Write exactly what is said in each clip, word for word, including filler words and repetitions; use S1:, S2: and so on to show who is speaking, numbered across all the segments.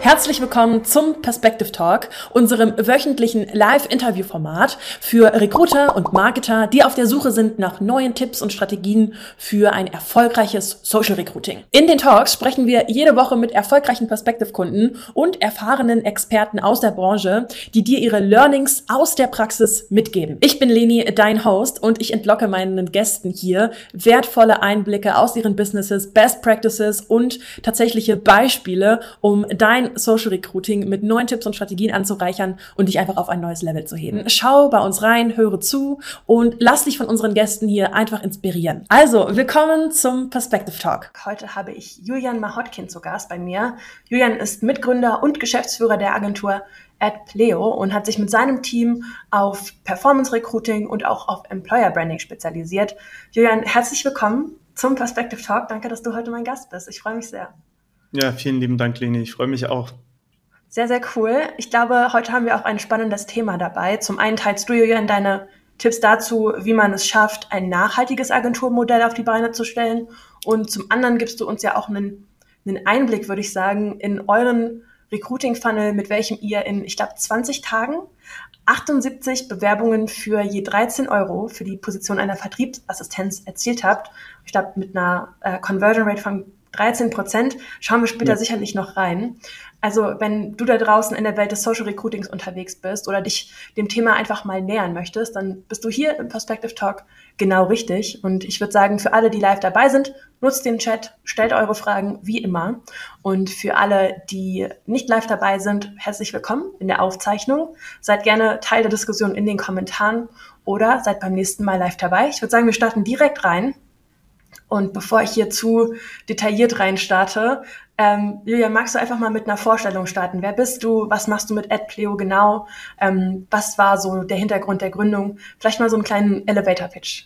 S1: Herzlich willkommen zum Perspective Talk, unserem wöchentlichen Live-Interview-Format für Recruiter und Marketer, die auf der Suche sind nach neuen Tipps und Strategien für ein erfolgreiches Social Recruiting. In den Talks sprechen wir jede Woche mit erfolgreichen Perspective-Kunden und erfahrenen Experten aus der Branche, die dir ihre Learnings aus der Praxis mitgeben. Ich bin Leni, dein Host, und ich entlocke meinen Gästen hier wertvolle Einblicke aus ihren Businesses, Best Practices und tatsächliche Beispiele, um dein Social Recruiting mit neuen Tipps und Strategien anzureichern und dich einfach auf ein neues Level zu heben. Schau bei uns rein, höre zu und lass dich von unseren Gästen hier einfach inspirieren. Also, willkommen zum Perspective Talk. Heute habe ich Julian Mahotkin zu Gast bei mir. Julian ist Mitgründer und Geschäftsführer der Agentur AdPleo und hat sich mit seinem Team auf Performance Recruiting und auch auf Employer Branding spezialisiert. Julian, herzlich willkommen zum Perspective Talk. Danke, dass du heute mein Gast bist. Ich freue mich sehr.
S2: Ja, vielen lieben Dank, Leni. Ich freue mich auch.
S1: Sehr, sehr cool. Ich glaube, heute haben wir auch ein spannendes Thema dabei. Zum einen teilst du, Julian, deine Tipps dazu, wie man es schafft, ein nachhaltiges Agenturmodell auf die Beine zu stellen. Und zum anderen gibst du uns ja auch einen, einen Einblick, würde ich sagen, in euren Recruiting-Funnel, mit welchem ihr in, ich glaube, zwanzig Tagen achtundsiebzig Bewerbungen für je dreizehn Euro für die Position einer Vertriebsassistenz erzielt habt. Ich glaube, mit einer äh, Conversion Rate von dreizehn Prozent. Schauen wir später ja sicherlich noch rein. Also wenn du da draußen in der Welt des Social Recruitings unterwegs bist oder dich dem Thema einfach mal nähern möchtest, dann bist du hier im Perspective Talk genau richtig. Und ich würde sagen, für alle, die live dabei sind, nutzt den Chat, stellt eure Fragen wie immer. Und für alle, die nicht live dabei sind, herzlich willkommen in der Aufzeichnung. Seid gerne Teil der Diskussion in den Kommentaren oder seid beim nächsten Mal live dabei. Ich würde sagen, wir starten direkt rein. Und bevor ich hier zu detailliert rein starte, ähm, Julian, magst du einfach mal mit einer Vorstellung starten? Wer bist du? Was machst du mit AdPleo genau? Ähm, was war so der Hintergrund der Gründung? Vielleicht mal so einen kleinen Elevator-Pitch.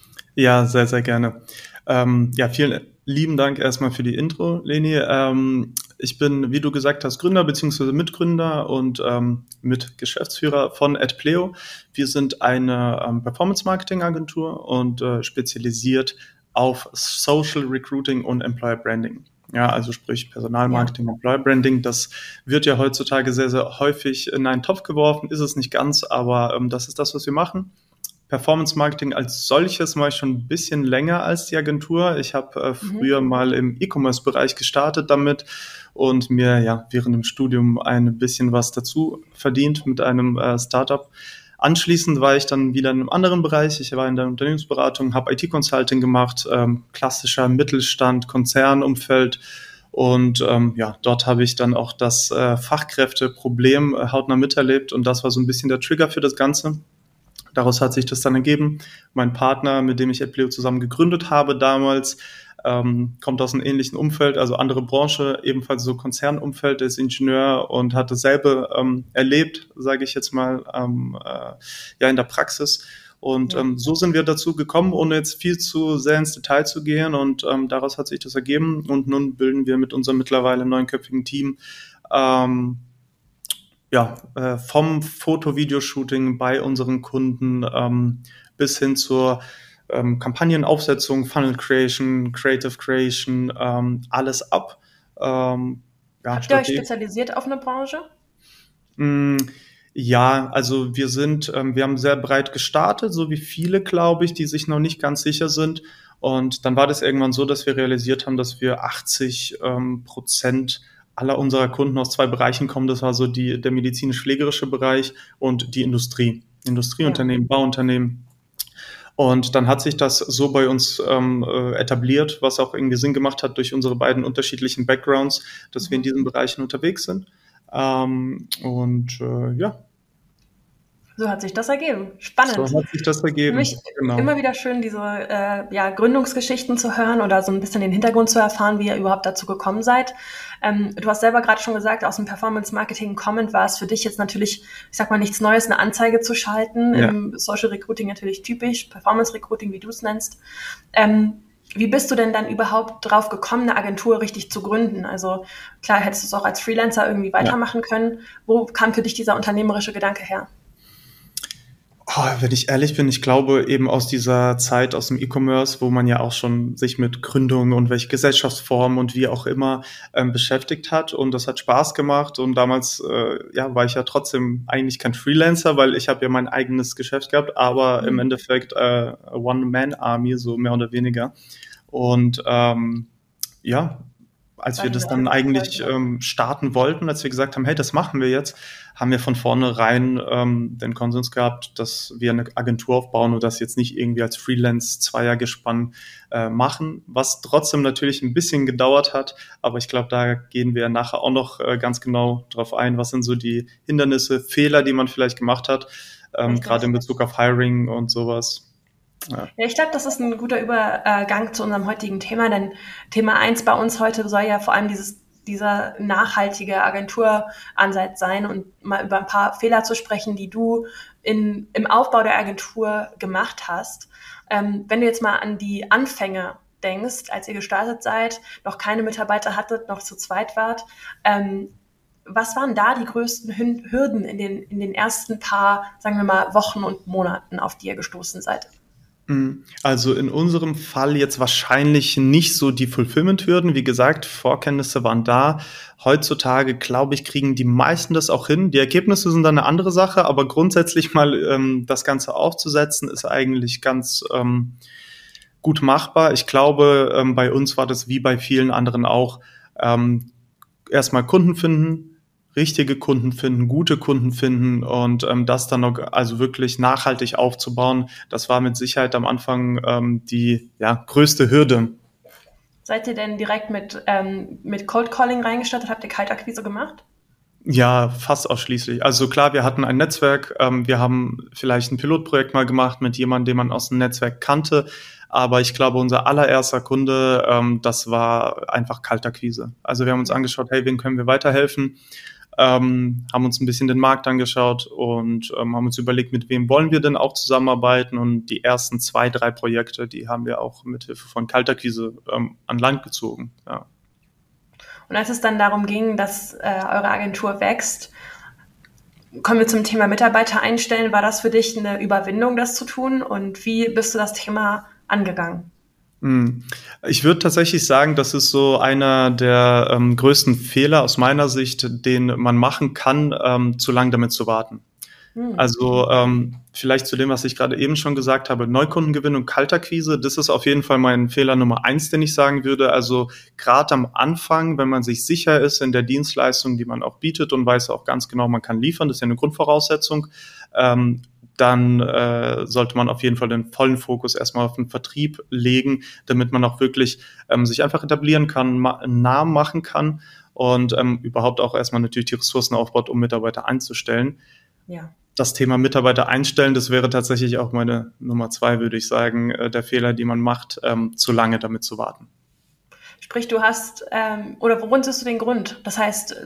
S2: Ja, sehr, sehr gerne. Ähm, ja, vielen lieben Dank erstmal für die Intro, Leni. Ähm, ich bin, wie du gesagt hast, Gründer bzw. Mitgründer und ähm, Mitgeschäftsführer von AdPleo. Wir sind eine ähm, Performance-Marketing-Agentur und äh, spezialisiert auf Social Recruiting und Employer Branding. Ja, also sprich Personalmarketing, ja. Employer Branding, das wird ja heutzutage sehr, sehr häufig in einen Topf geworfen, ist es nicht ganz, aber ähm, das ist das, was wir machen. Performance Marketing als solches mache ich schon ein bisschen länger als die Agentur. Ich habe äh, früher mhm. mal im E-Commerce-Bereich gestartet damit und mir ja während dem Studium ein bisschen was dazu verdient mit einem äh, Startup. Anschließend war ich dann wieder in einem anderen Bereich. Ich war in der Unternehmensberatung, habe I T-Consulting gemacht, ähm, klassischer Mittelstand, Konzernumfeld. Und ähm, ja, dort habe ich dann auch das äh, Fachkräfteproblem äh, hautnah miterlebt. Und das war so ein bisschen der Trigger für das Ganze. Daraus hat sich das dann ergeben. Mein Partner, mit dem ich AdPleo zusammen gegründet habe damals, ähm, kommt aus einem ähnlichen Umfeld, also andere Branche, ebenfalls so Konzernumfeld, ist Ingenieur und hat dasselbe ähm, erlebt, sage ich jetzt mal, ähm, äh, ja in der Praxis. Und ja. ähm, so sind wir dazu gekommen, ohne jetzt viel zu sehr ins Detail zu gehen. Und ähm, daraus hat sich das ergeben. Und nun bilden wir mit unserem mittlerweile neunköpfigen Team ähm, ja, äh, vom Foto-Video-Shooting bei unseren Kunden ähm, bis hin zur ähm, Kampagnenaufsetzung, Funnel Creation, Creative Creation, ähm, alles ab. Ähm, ja,
S1: Habt ihr euch spezialisiert auf eine Branche?
S2: Mm, ja, also wir sind, ähm, wir haben sehr breit gestartet, so wie viele, glaube ich, die sich noch nicht ganz sicher sind. Und dann war das irgendwann so, dass wir realisiert haben, dass wir achtzig ähm, Prozent aller unserer Kunden aus zwei Bereichen kommen. Das war so die, der medizinisch-pflegerische Bereich und die Industrie. Industrieunternehmen, ja. Bauunternehmen. Und dann hat sich das so bei uns ähm, etabliert, was auch irgendwie Sinn gemacht hat durch unsere beiden unterschiedlichen Backgrounds, dass mhm. wir in diesen Bereichen unterwegs sind. Ähm, und äh, ja.
S1: So hat sich das ergeben. Spannend.
S2: So hat sich das ergeben.
S1: Für mich genau. Immer wieder schön, diese äh, ja, Gründungsgeschichten zu hören oder so ein bisschen den Hintergrund zu erfahren, wie ihr überhaupt dazu gekommen seid. Ähm, du hast selber gerade schon gesagt, aus dem Performance-Marketing kommend war es für dich jetzt natürlich, ich sag mal, nichts Neues, eine Anzeige zu schalten. Ja. Im Social Recruiting natürlich typisch, Performance-Recruiting, wie du es nennst. Ähm, wie bist du denn dann überhaupt drauf gekommen, eine Agentur richtig zu gründen? Also klar, hättest du es auch als Freelancer irgendwie weitermachen ja. können. Wo kam für dich dieser unternehmerische Gedanke her?
S2: Oh, wenn ich ehrlich bin, ich glaube eben aus dieser Zeit aus dem E-Commerce, wo man ja auch schon sich mit Gründung und welche Gesellschaftsformen und wie auch immer ähm, beschäftigt hat, und das hat Spaß gemacht, und damals äh, ja war ich ja trotzdem eigentlich kein Freelancer, weil ich habe ja mein eigenes Geschäft gehabt, aber mhm. im Endeffekt äh, One-Man-Army, so mehr oder weniger. Und ähm, ja, als wir das dann eigentlich ähm, starten wollten, als wir gesagt haben, hey, das machen wir jetzt, haben wir von vornherein ähm, den Konsens gehabt, dass wir eine Agentur aufbauen und das jetzt nicht irgendwie als Freelance-Zweiergespann äh, machen, was trotzdem natürlich ein bisschen gedauert hat, aber ich glaube, da gehen wir nachher auch noch äh, ganz genau drauf ein, was sind so die Hindernisse, Fehler, die man vielleicht gemacht hat, ähm, gerade in Bezug auf Hiring und sowas.
S1: Ja. ja, ich glaube, das ist ein guter Übergang zu unserem heutigen Thema, denn Thema eins bei uns heute soll ja vor allem dieses, dieser nachhaltige Agenturansatz sein und mal über ein paar Fehler zu sprechen, die du in, im Aufbau der Agentur gemacht hast. Ähm, wenn du jetzt mal an die Anfänge denkst, als ihr gestartet seid, noch keine Mitarbeiter hattet, noch zu zweit wart, ähm, was waren da die größten Hürden in den, in den ersten paar, sagen wir mal, Wochen und Monaten, auf die ihr gestoßen seid?
S2: Also in unserem Fall jetzt wahrscheinlich nicht so die Fulfillment-Hürden. Wie gesagt, Vorkenntnisse waren da. Heutzutage, glaube ich, kriegen die meisten das auch hin. Die Ergebnisse sind dann eine andere Sache, aber grundsätzlich mal ähm, das Ganze aufzusetzen, ist eigentlich ganz ähm, gut machbar. Ich glaube, ähm, bei uns war das wie bei vielen anderen auch, ähm, erstmal Kunden finden, richtige Kunden finden, gute Kunden finden und ähm, das dann noch also wirklich nachhaltig aufzubauen, das war mit Sicherheit am Anfang ähm, die ja, größte Hürde.
S1: Seid ihr denn direkt mit, ähm, mit Cold Calling reingestartet? Habt ihr Kaltakquise gemacht?
S2: Ja, fast ausschließlich. Also klar, wir hatten ein Netzwerk, ähm, wir haben vielleicht ein Pilotprojekt mal gemacht mit jemandem, den man aus dem Netzwerk kannte, aber ich glaube, unser allererster Kunde, ähm, das war einfach Kaltakquise. Also wir haben uns angeschaut, hey, wen können wir weiterhelfen? Ähm, haben uns ein bisschen den Markt angeschaut und ähm, haben uns überlegt, mit wem wollen wir denn auch zusammenarbeiten, und die ersten zwei, drei Projekte, die haben wir auch mit Hilfe von Kaltakquise ähm, an Land gezogen. Ja.
S1: Und als es dann darum ging, dass äh, eure Agentur wächst, kommen wir zum Thema Mitarbeiter einstellen. War das für dich eine Überwindung, das zu tun, und wie bist du das Thema angegangen?
S2: Ich würde tatsächlich sagen, das ist so einer der ähm, größten Fehler aus meiner Sicht, den man machen kann, ähm, zu lange damit zu warten. Mhm. Also ähm, vielleicht zu dem, was ich gerade eben schon gesagt habe, Neukundengewinnung, Kaltakquise, das ist auf jeden Fall mein Fehler Nummer eins, den ich sagen würde. Also gerade am Anfang, wenn man sich sicher ist in der Dienstleistung, die man auch bietet und weiß auch ganz genau, man kann liefern, das ist ja eine Grundvoraussetzung, ähm, dann äh, sollte man auf jeden Fall den vollen Fokus erstmal auf den Vertrieb legen, damit man auch wirklich ähm, sich einfach etablieren kann, ma- einen Namen machen kann und ähm, überhaupt auch erstmal natürlich die Ressourcen aufbaut, um Mitarbeiter einzustellen. Ja. Das Thema Mitarbeiter einstellen, das wäre tatsächlich auch meine Nummer zwei, würde ich sagen, äh, der Fehler, den man macht, ähm, zu lange damit zu warten.
S1: Sprich, du hast, ähm, oder worin siehst du den Grund? Das heißt,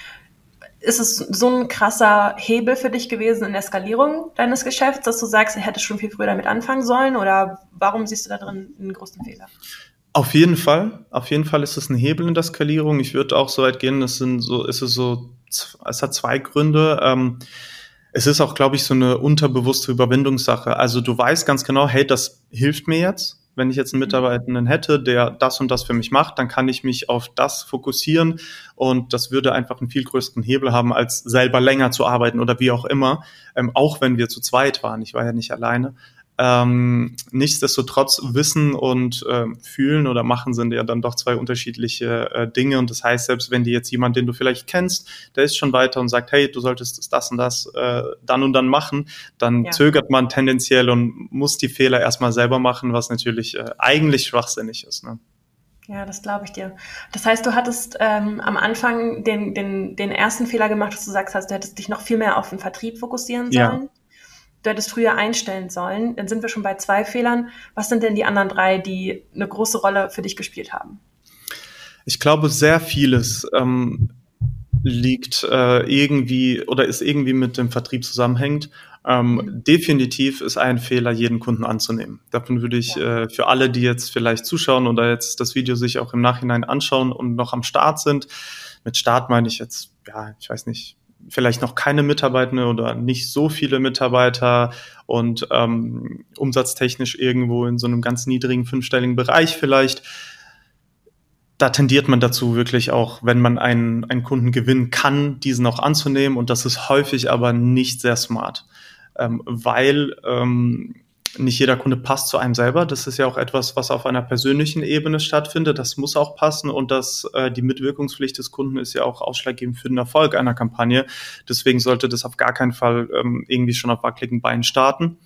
S1: ist es so ein krasser Hebel für dich gewesen in der Skalierung deines Geschäfts, dass du sagst, du hättest schon viel früher damit anfangen sollen, oder warum siehst du da drin einen großen Fehler?
S2: Auf jeden Fall, auf jeden Fall ist es ein Hebel in der Skalierung. Ich würde auch so weit gehen, es sind so, es ist so, es hat zwei Gründe. Ähm, es ist auch, glaube ich, so eine unterbewusste Überwindungssache. Also du weißt ganz genau, hey, das hilft mir jetzt. Wenn ich jetzt einen Mitarbeitenden hätte, der das und das für mich macht, dann kann ich mich auf das fokussieren, und das würde einfach einen viel größeren Hebel haben, als selber länger zu arbeiten oder wie auch immer, ähm, auch wenn wir zu zweit waren. Ich war ja nicht alleine. Ähm, nichtsdestotrotz Wissen und äh, Fühlen oder Machen sind ja dann doch zwei unterschiedliche äh, Dinge, und das heißt, selbst wenn dir jetzt jemand, den du vielleicht kennst, der ist schon weiter und sagt, hey, du solltest das und das äh, dann und dann machen, dann ja. zögert man tendenziell und muss die Fehler erstmal selber machen, was natürlich äh, eigentlich schwachsinnig ist, ne?
S1: Ja, das glaube ich dir. Das heißt, du hattest ähm, am Anfang den, den, den ersten Fehler gemacht, dass du sagst, hast, du hättest dich noch viel mehr auf den Vertrieb fokussieren sollen. Ja. Du hättest früher einstellen sollen. Dann sind wir schon bei zwei Fehlern. Was sind denn die anderen drei, die eine große Rolle für dich gespielt haben?
S2: Ich glaube, sehr vieles ähm, liegt äh, irgendwie oder ist irgendwie mit dem Vertrieb zusammenhängt. Ähm, mhm. Definitiv ist ein Fehler, jeden Kunden anzunehmen. Davon würde ich ja. äh, für alle, die jetzt vielleicht zuschauen oder jetzt das Video sich auch im Nachhinein anschauen und noch am Start sind, mit Start meine ich jetzt, ja, ich weiß nicht, vielleicht noch keine Mitarbeitende oder nicht so viele Mitarbeiter und ähm, umsatztechnisch irgendwo in so einem ganz niedrigen fünfstelligen Bereich vielleicht. Da tendiert man dazu wirklich auch, wenn man einen, einen Kunden gewinnen kann, diesen auch anzunehmen. Und das ist häufig aber nicht sehr smart, ähm, weil ähm, nicht jeder Kunde passt zu einem selber. Das ist ja auch etwas, was auf einer persönlichen Ebene stattfindet. Das muss auch passen und das, äh, die Mitwirkungspflicht des Kunden ist ja auch ausschlaggebend für den Erfolg einer Kampagne. Deswegen sollte das auf gar keinen Fall ähm, irgendwie schon auf wackeligen Beinen starten.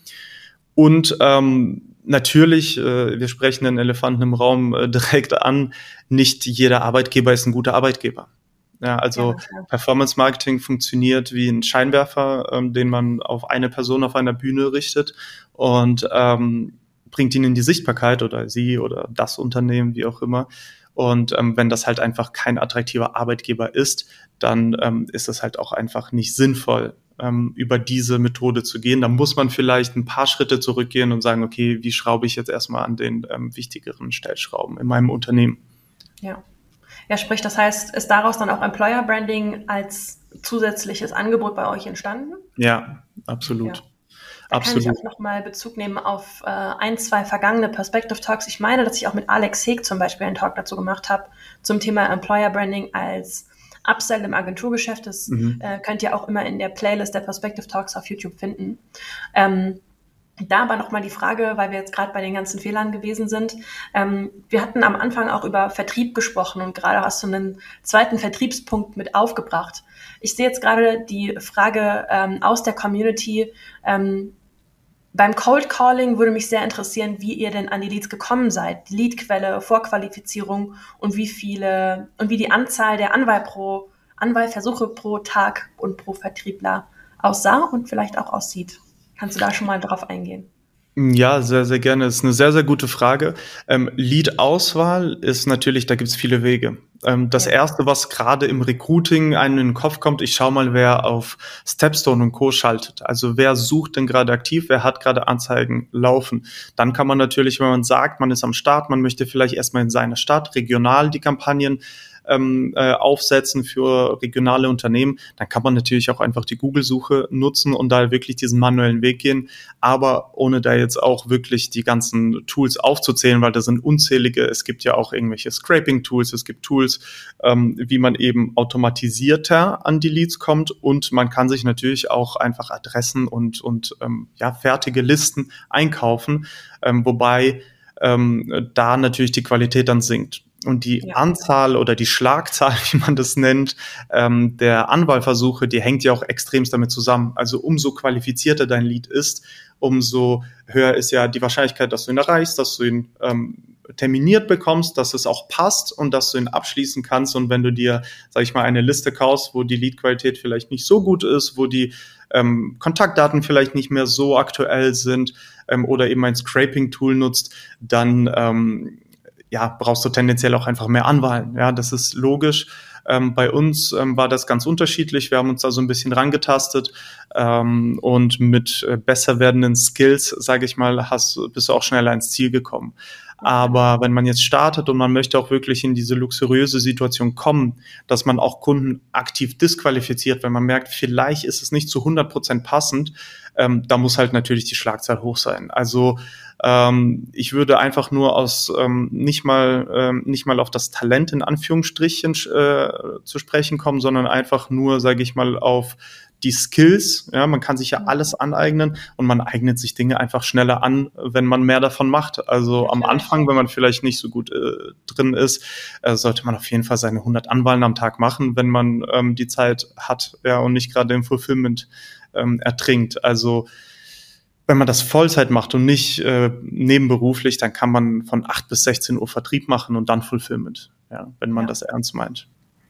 S2: Und ähm, natürlich, äh, wir sprechen den Elefanten im Raum äh, direkt an, nicht jeder Arbeitgeber ist ein guter Arbeitgeber. Ja, also ja, Performance Marketing funktioniert wie ein Scheinwerfer, ähm, den man auf eine Person auf einer Bühne richtet und ähm, bringt ihn in die Sichtbarkeit oder sie oder das Unternehmen, wie auch immer. Und ähm, wenn das halt einfach kein attraktiver Arbeitgeber ist, dann ähm, ist es halt auch einfach nicht sinnvoll, ähm, über diese Methode zu gehen. Da muss man vielleicht ein paar Schritte zurückgehen und sagen, okay, wie schraube ich jetzt erstmal an den ähm, wichtigeren Stellschrauben in meinem Unternehmen?
S1: Ja. Ja, sprich, das heißt, ist daraus dann auch Employer Branding als zusätzliches Angebot bei euch entstanden?
S2: Ja, absolut.
S1: Ja. Da
S2: absolut.
S1: kann ich auch nochmal Bezug nehmen auf äh, ein, zwei vergangene Perspective Talks. Ich meine, dass ich auch mit Alex Heek zum Beispiel einen Talk dazu gemacht habe, zum Thema Employer Branding als Upsell im Agenturgeschäft. Das mhm. äh, könnt ihr auch immer in der Playlist der Perspective Talks auf YouTube finden. Ähm, Da aber nochmal die Frage, weil wir jetzt gerade bei den ganzen Fehlern gewesen sind. Ähm, wir hatten am Anfang auch über Vertrieb gesprochen und gerade hast du einen zweiten Vertriebspunkt mit aufgebracht. Ich sehe jetzt gerade die Frage ähm, aus der Community. Ähm, beim Cold Calling würde mich sehr interessieren, wie ihr denn an die Leads gekommen seid. Die Leadquelle, Vorqualifizierung und wie viele und wie die Anzahl der Anwahl pro, Anwahlversuche pro Tag und pro Vertriebler aussah und vielleicht auch aussieht. Kannst du da schon mal drauf eingehen?
S2: Ja, sehr, sehr gerne. Das ist eine sehr, sehr gute Frage. Ähm, Lead-Auswahl ist natürlich, da gibt's viele Wege. Ähm, das ja. Erste, was gerade im Recruiting einem in den Kopf kommt, ich schaue mal, wer auf Stepstone und Co. schaltet. Also wer sucht denn gerade aktiv, wer hat gerade Anzeigen laufen. Dann kann man natürlich, wenn man sagt, man ist am Start, man möchte vielleicht erstmal in seiner Stadt regional die Kampagnen Ähm, äh, aufsetzen für regionale Unternehmen, dann kann man natürlich auch einfach die Google-Suche nutzen und da wirklich diesen manuellen Weg gehen, aber ohne da jetzt auch wirklich die ganzen Tools aufzuzählen, weil da sind unzählige, es gibt ja auch irgendwelche Scraping-Tools, es gibt Tools, ähm, wie man eben automatisierter an die Leads kommt und man kann sich natürlich auch einfach Adressen und, und ähm, ja, fertige Listen einkaufen, ähm, wobei ähm, da natürlich die Qualität dann sinkt. Und die ja. Anzahl oder die Schlagzahl, wie man das nennt, ähm, der Anwahlversuche, die hängt ja auch extremst damit zusammen. Also umso qualifizierter dein Lead ist, umso höher ist ja die Wahrscheinlichkeit, dass du ihn erreichst, dass du ihn ähm, terminiert bekommst, dass es auch passt und dass du ihn abschließen kannst. Und wenn du dir, sag ich mal, eine Liste kaufst, wo die Lead-Qualität vielleicht nicht so gut ist, wo die ähm, Kontaktdaten vielleicht nicht mehr so aktuell sind ähm, oder eben ein Scraping-Tool nutzt, dann ähm, ja, brauchst du tendenziell auch einfach mehr Anwahlen. Ja, das ist logisch. Ähm, bei uns ähm, war das ganz unterschiedlich. Wir haben uns da so ein bisschen rangetastet ähm, und mit äh, besser werdenden Skills, sage ich mal, hast, bist du auch schneller ins Ziel gekommen. Aber wenn man jetzt startet und man möchte auch wirklich in diese luxuriöse Situation kommen, dass man auch Kunden aktiv disqualifiziert, wenn man merkt, vielleicht ist es nicht zu hundert Prozent passend, ähm, da muss halt natürlich die Schlagzahl hoch sein. Also ähm, ich würde einfach nur aus ähm, nicht mal ähm, nicht mal auf das Talent in Anführungsstrichen äh, zu sprechen kommen, sondern einfach nur, sage ich mal, auf die Skills. Ja, man kann sich ja alles aneignen und man eignet sich Dinge einfach schneller an, wenn man mehr davon macht. Also am Anfang, wenn man vielleicht nicht so gut äh, drin ist, äh, sollte man auf jeden Fall seine hundert Anwahlen am Tag machen, wenn man ähm, die Zeit hat, ja, und nicht gerade im Fulfillment ähm, ertrinkt. Also wenn man das Vollzeit macht und nicht äh, nebenberuflich, dann kann man von acht bis sechzehn Uhr Vertrieb machen und dann Fulfillment, ja, wenn man ja. das ernst meint.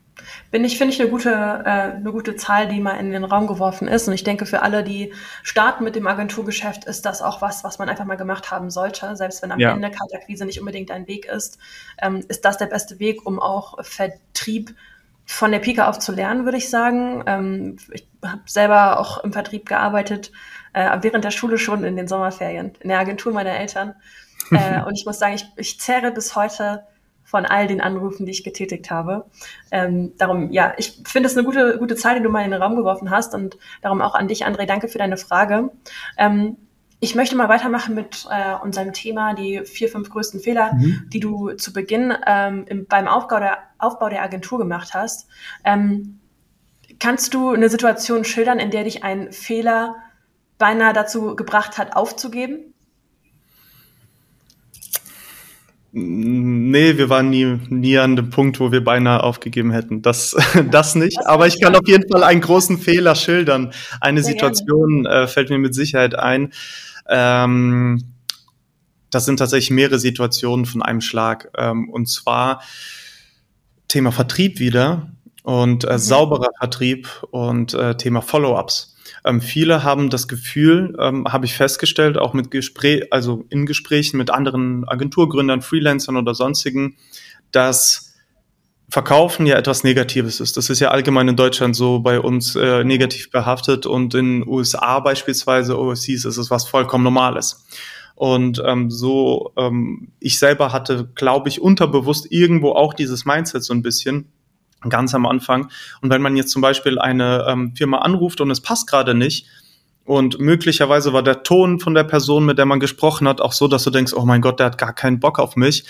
S1: Bin ich, finde ich, eine gute, äh, eine gute Zahl, die mal in den Raum geworfen ist. Und ich denke, für alle, die starten mit dem Agenturgeschäft, ist das auch was, was man einfach mal gemacht haben sollte. Selbst wenn am ja. Ende Kaltakquise nicht unbedingt ein Weg ist, ähm, ist das der beste Weg, um auch Vertrieb von der Pike auf zu lernen, würde ich sagen. Ähm, ich habe selber auch im Vertrieb gearbeitet, äh, während der Schule schon in den Sommerferien, in der Agentur meiner Eltern. äh, und ich muss sagen, ich, ich zehre bis heute von all den Anrufen, die ich getätigt habe. Ähm, darum, ja, ich finde es eine gute, gute Zahl, die du mal in den Raum geworfen hast und darum auch an dich, André, danke für deine Frage. Ähm, Ich möchte mal weitermachen mit äh, unserem Thema, die vier, fünf größten Fehler, mhm. die du zu Beginn ähm, im, beim Aufbau der, Aufbau der Agentur gemacht hast. Ähm, kannst du eine Situation schildern, in der dich ein Fehler beinahe dazu gebracht hat, aufzugeben?
S2: Nee, wir waren nie, nie an dem Punkt, wo wir beinahe aufgegeben hätten. Das, das nicht. Das Aber ich kann auf jeden Fall einen großen Fehler schildern. Eine Sehr Situation äh, fällt mir mit Sicherheit ein. Ähm, das sind tatsächlich mehrere Situationen von einem Schlag. Ähm, und zwar Thema Vertrieb wieder und äh, mhm. sauberer Vertrieb und äh, Thema Follow-ups. Ähm, viele haben das Gefühl, ähm, habe ich festgestellt, auch mit Gespräch, also in Gesprächen mit anderen Agenturgründern, Freelancern oder sonstigen, dass Verkaufen ja etwas Negatives ist. Das ist ja allgemein in Deutschland so bei uns äh, negativ behaftet und in U S A beispielsweise, Overseas, ist es was vollkommen Normales. Und ähm, so, ähm, ich selber hatte, glaube ich, unterbewusst irgendwo auch dieses Mindset so ein bisschen, ganz am Anfang. Und wenn man jetzt zum Beispiel eine ähm, Firma anruft und es passt gerade nicht und möglicherweise war der Ton von der Person, mit der man gesprochen hat, auch so, dass du denkst, oh mein Gott, der hat gar keinen Bock auf mich.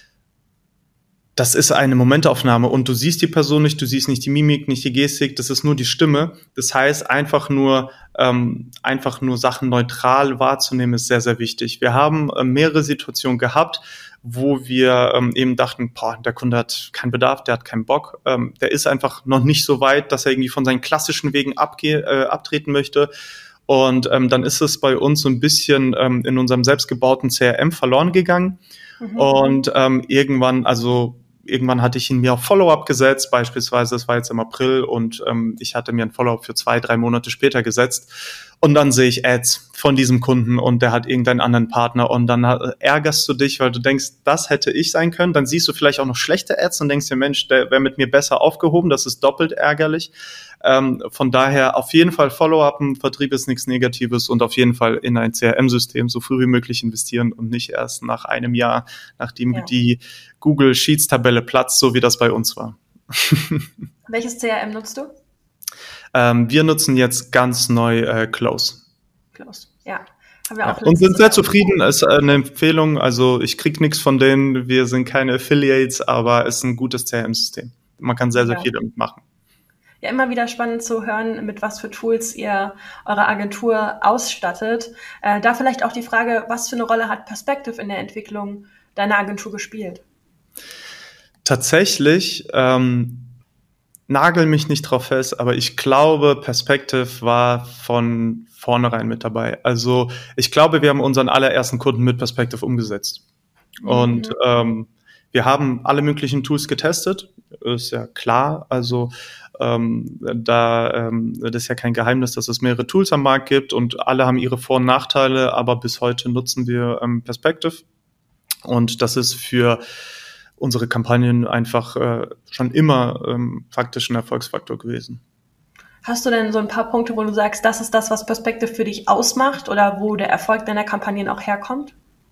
S2: Das ist eine Momentaufnahme und du siehst die Person nicht, du siehst nicht die Mimik, nicht die Gestik, das ist nur die Stimme. Das heißt, einfach nur ähm, einfach nur Sachen neutral wahrzunehmen, ist sehr, sehr wichtig. Wir haben äh, mehrere Situationen gehabt, wo wir ähm, eben dachten, boah, der Kunde hat keinen Bedarf, der hat keinen Bock, ähm, der ist einfach noch nicht so weit, dass er irgendwie von seinen klassischen Wegen abge- äh, abtreten möchte. Und ähm, dann ist es bei uns so ein bisschen ähm, in unserem selbstgebauten C R M verloren gegangen. Mhm. Und ähm, irgendwann, also irgendwann hatte ich ihn mir auf Follow-up gesetzt, beispielsweise, das war jetzt im April und ähm, ich hatte mir ein Follow-up für zwei, drei Monate später gesetzt und dann sehe ich Ads von diesem Kunden und der hat irgendeinen anderen Partner und dann äh, ärgerst du dich, weil du denkst, das hätte ich sein können, dann siehst du vielleicht auch noch schlechte Ads und denkst dir, Mensch, der wäre mit mir besser aufgehoben, das ist doppelt ärgerlich. Ähm, von daher auf jeden Fall Follow-upen, Vertrieb ist nichts Negatives und auf jeden Fall in ein C R M-System so früh wie möglich investieren und nicht erst nach einem Jahr, nachdem ja. die Google Sheets-Tabelle platzt, so wie das bei uns war.
S1: Welches C R M nutzt du?
S2: Ähm, wir nutzen jetzt ganz neu äh, Close.
S1: Close, ja. Haben wir auch
S2: ja. Und sind sehr zufrieden, ist eine Empfehlung, also ich krieg nichts von denen, wir sind keine Affiliates, aber es ist ein gutes C R M-System. Man kann sehr, sehr ja. viel damit machen.
S1: Ja, immer wieder spannend zu hören, mit was für Tools ihr eure Agentur ausstattet. Äh, da vielleicht auch die Frage, was für eine Rolle hat Perspective in der Entwicklung deiner Agentur gespielt?
S2: Tatsächlich, ähm, nagel mich nicht drauf fest, aber ich glaube, Perspective war von vornherein mit dabei. Also ich glaube, wir haben unseren allerersten Kunden mit Perspective umgesetzt. Mhm. Und ähm, wir haben alle möglichen Tools getestet, ist ja klar. Also ähm, da ähm, das ist ja kein Geheimnis, dass es mehrere Tools am Markt gibt und alle haben ihre Vor- und Nachteile, aber bis heute nutzen wir ähm, Perspective. Und das ist für unsere Kampagnen einfach äh, schon immer ähm, faktisch ein Erfolgsfaktor gewesen.
S1: Hast du denn so ein paar Punkte, wo du sagst, das ist das, was Perspective für dich ausmacht oder wo der Erfolg deiner Kampagnen auch herkommt?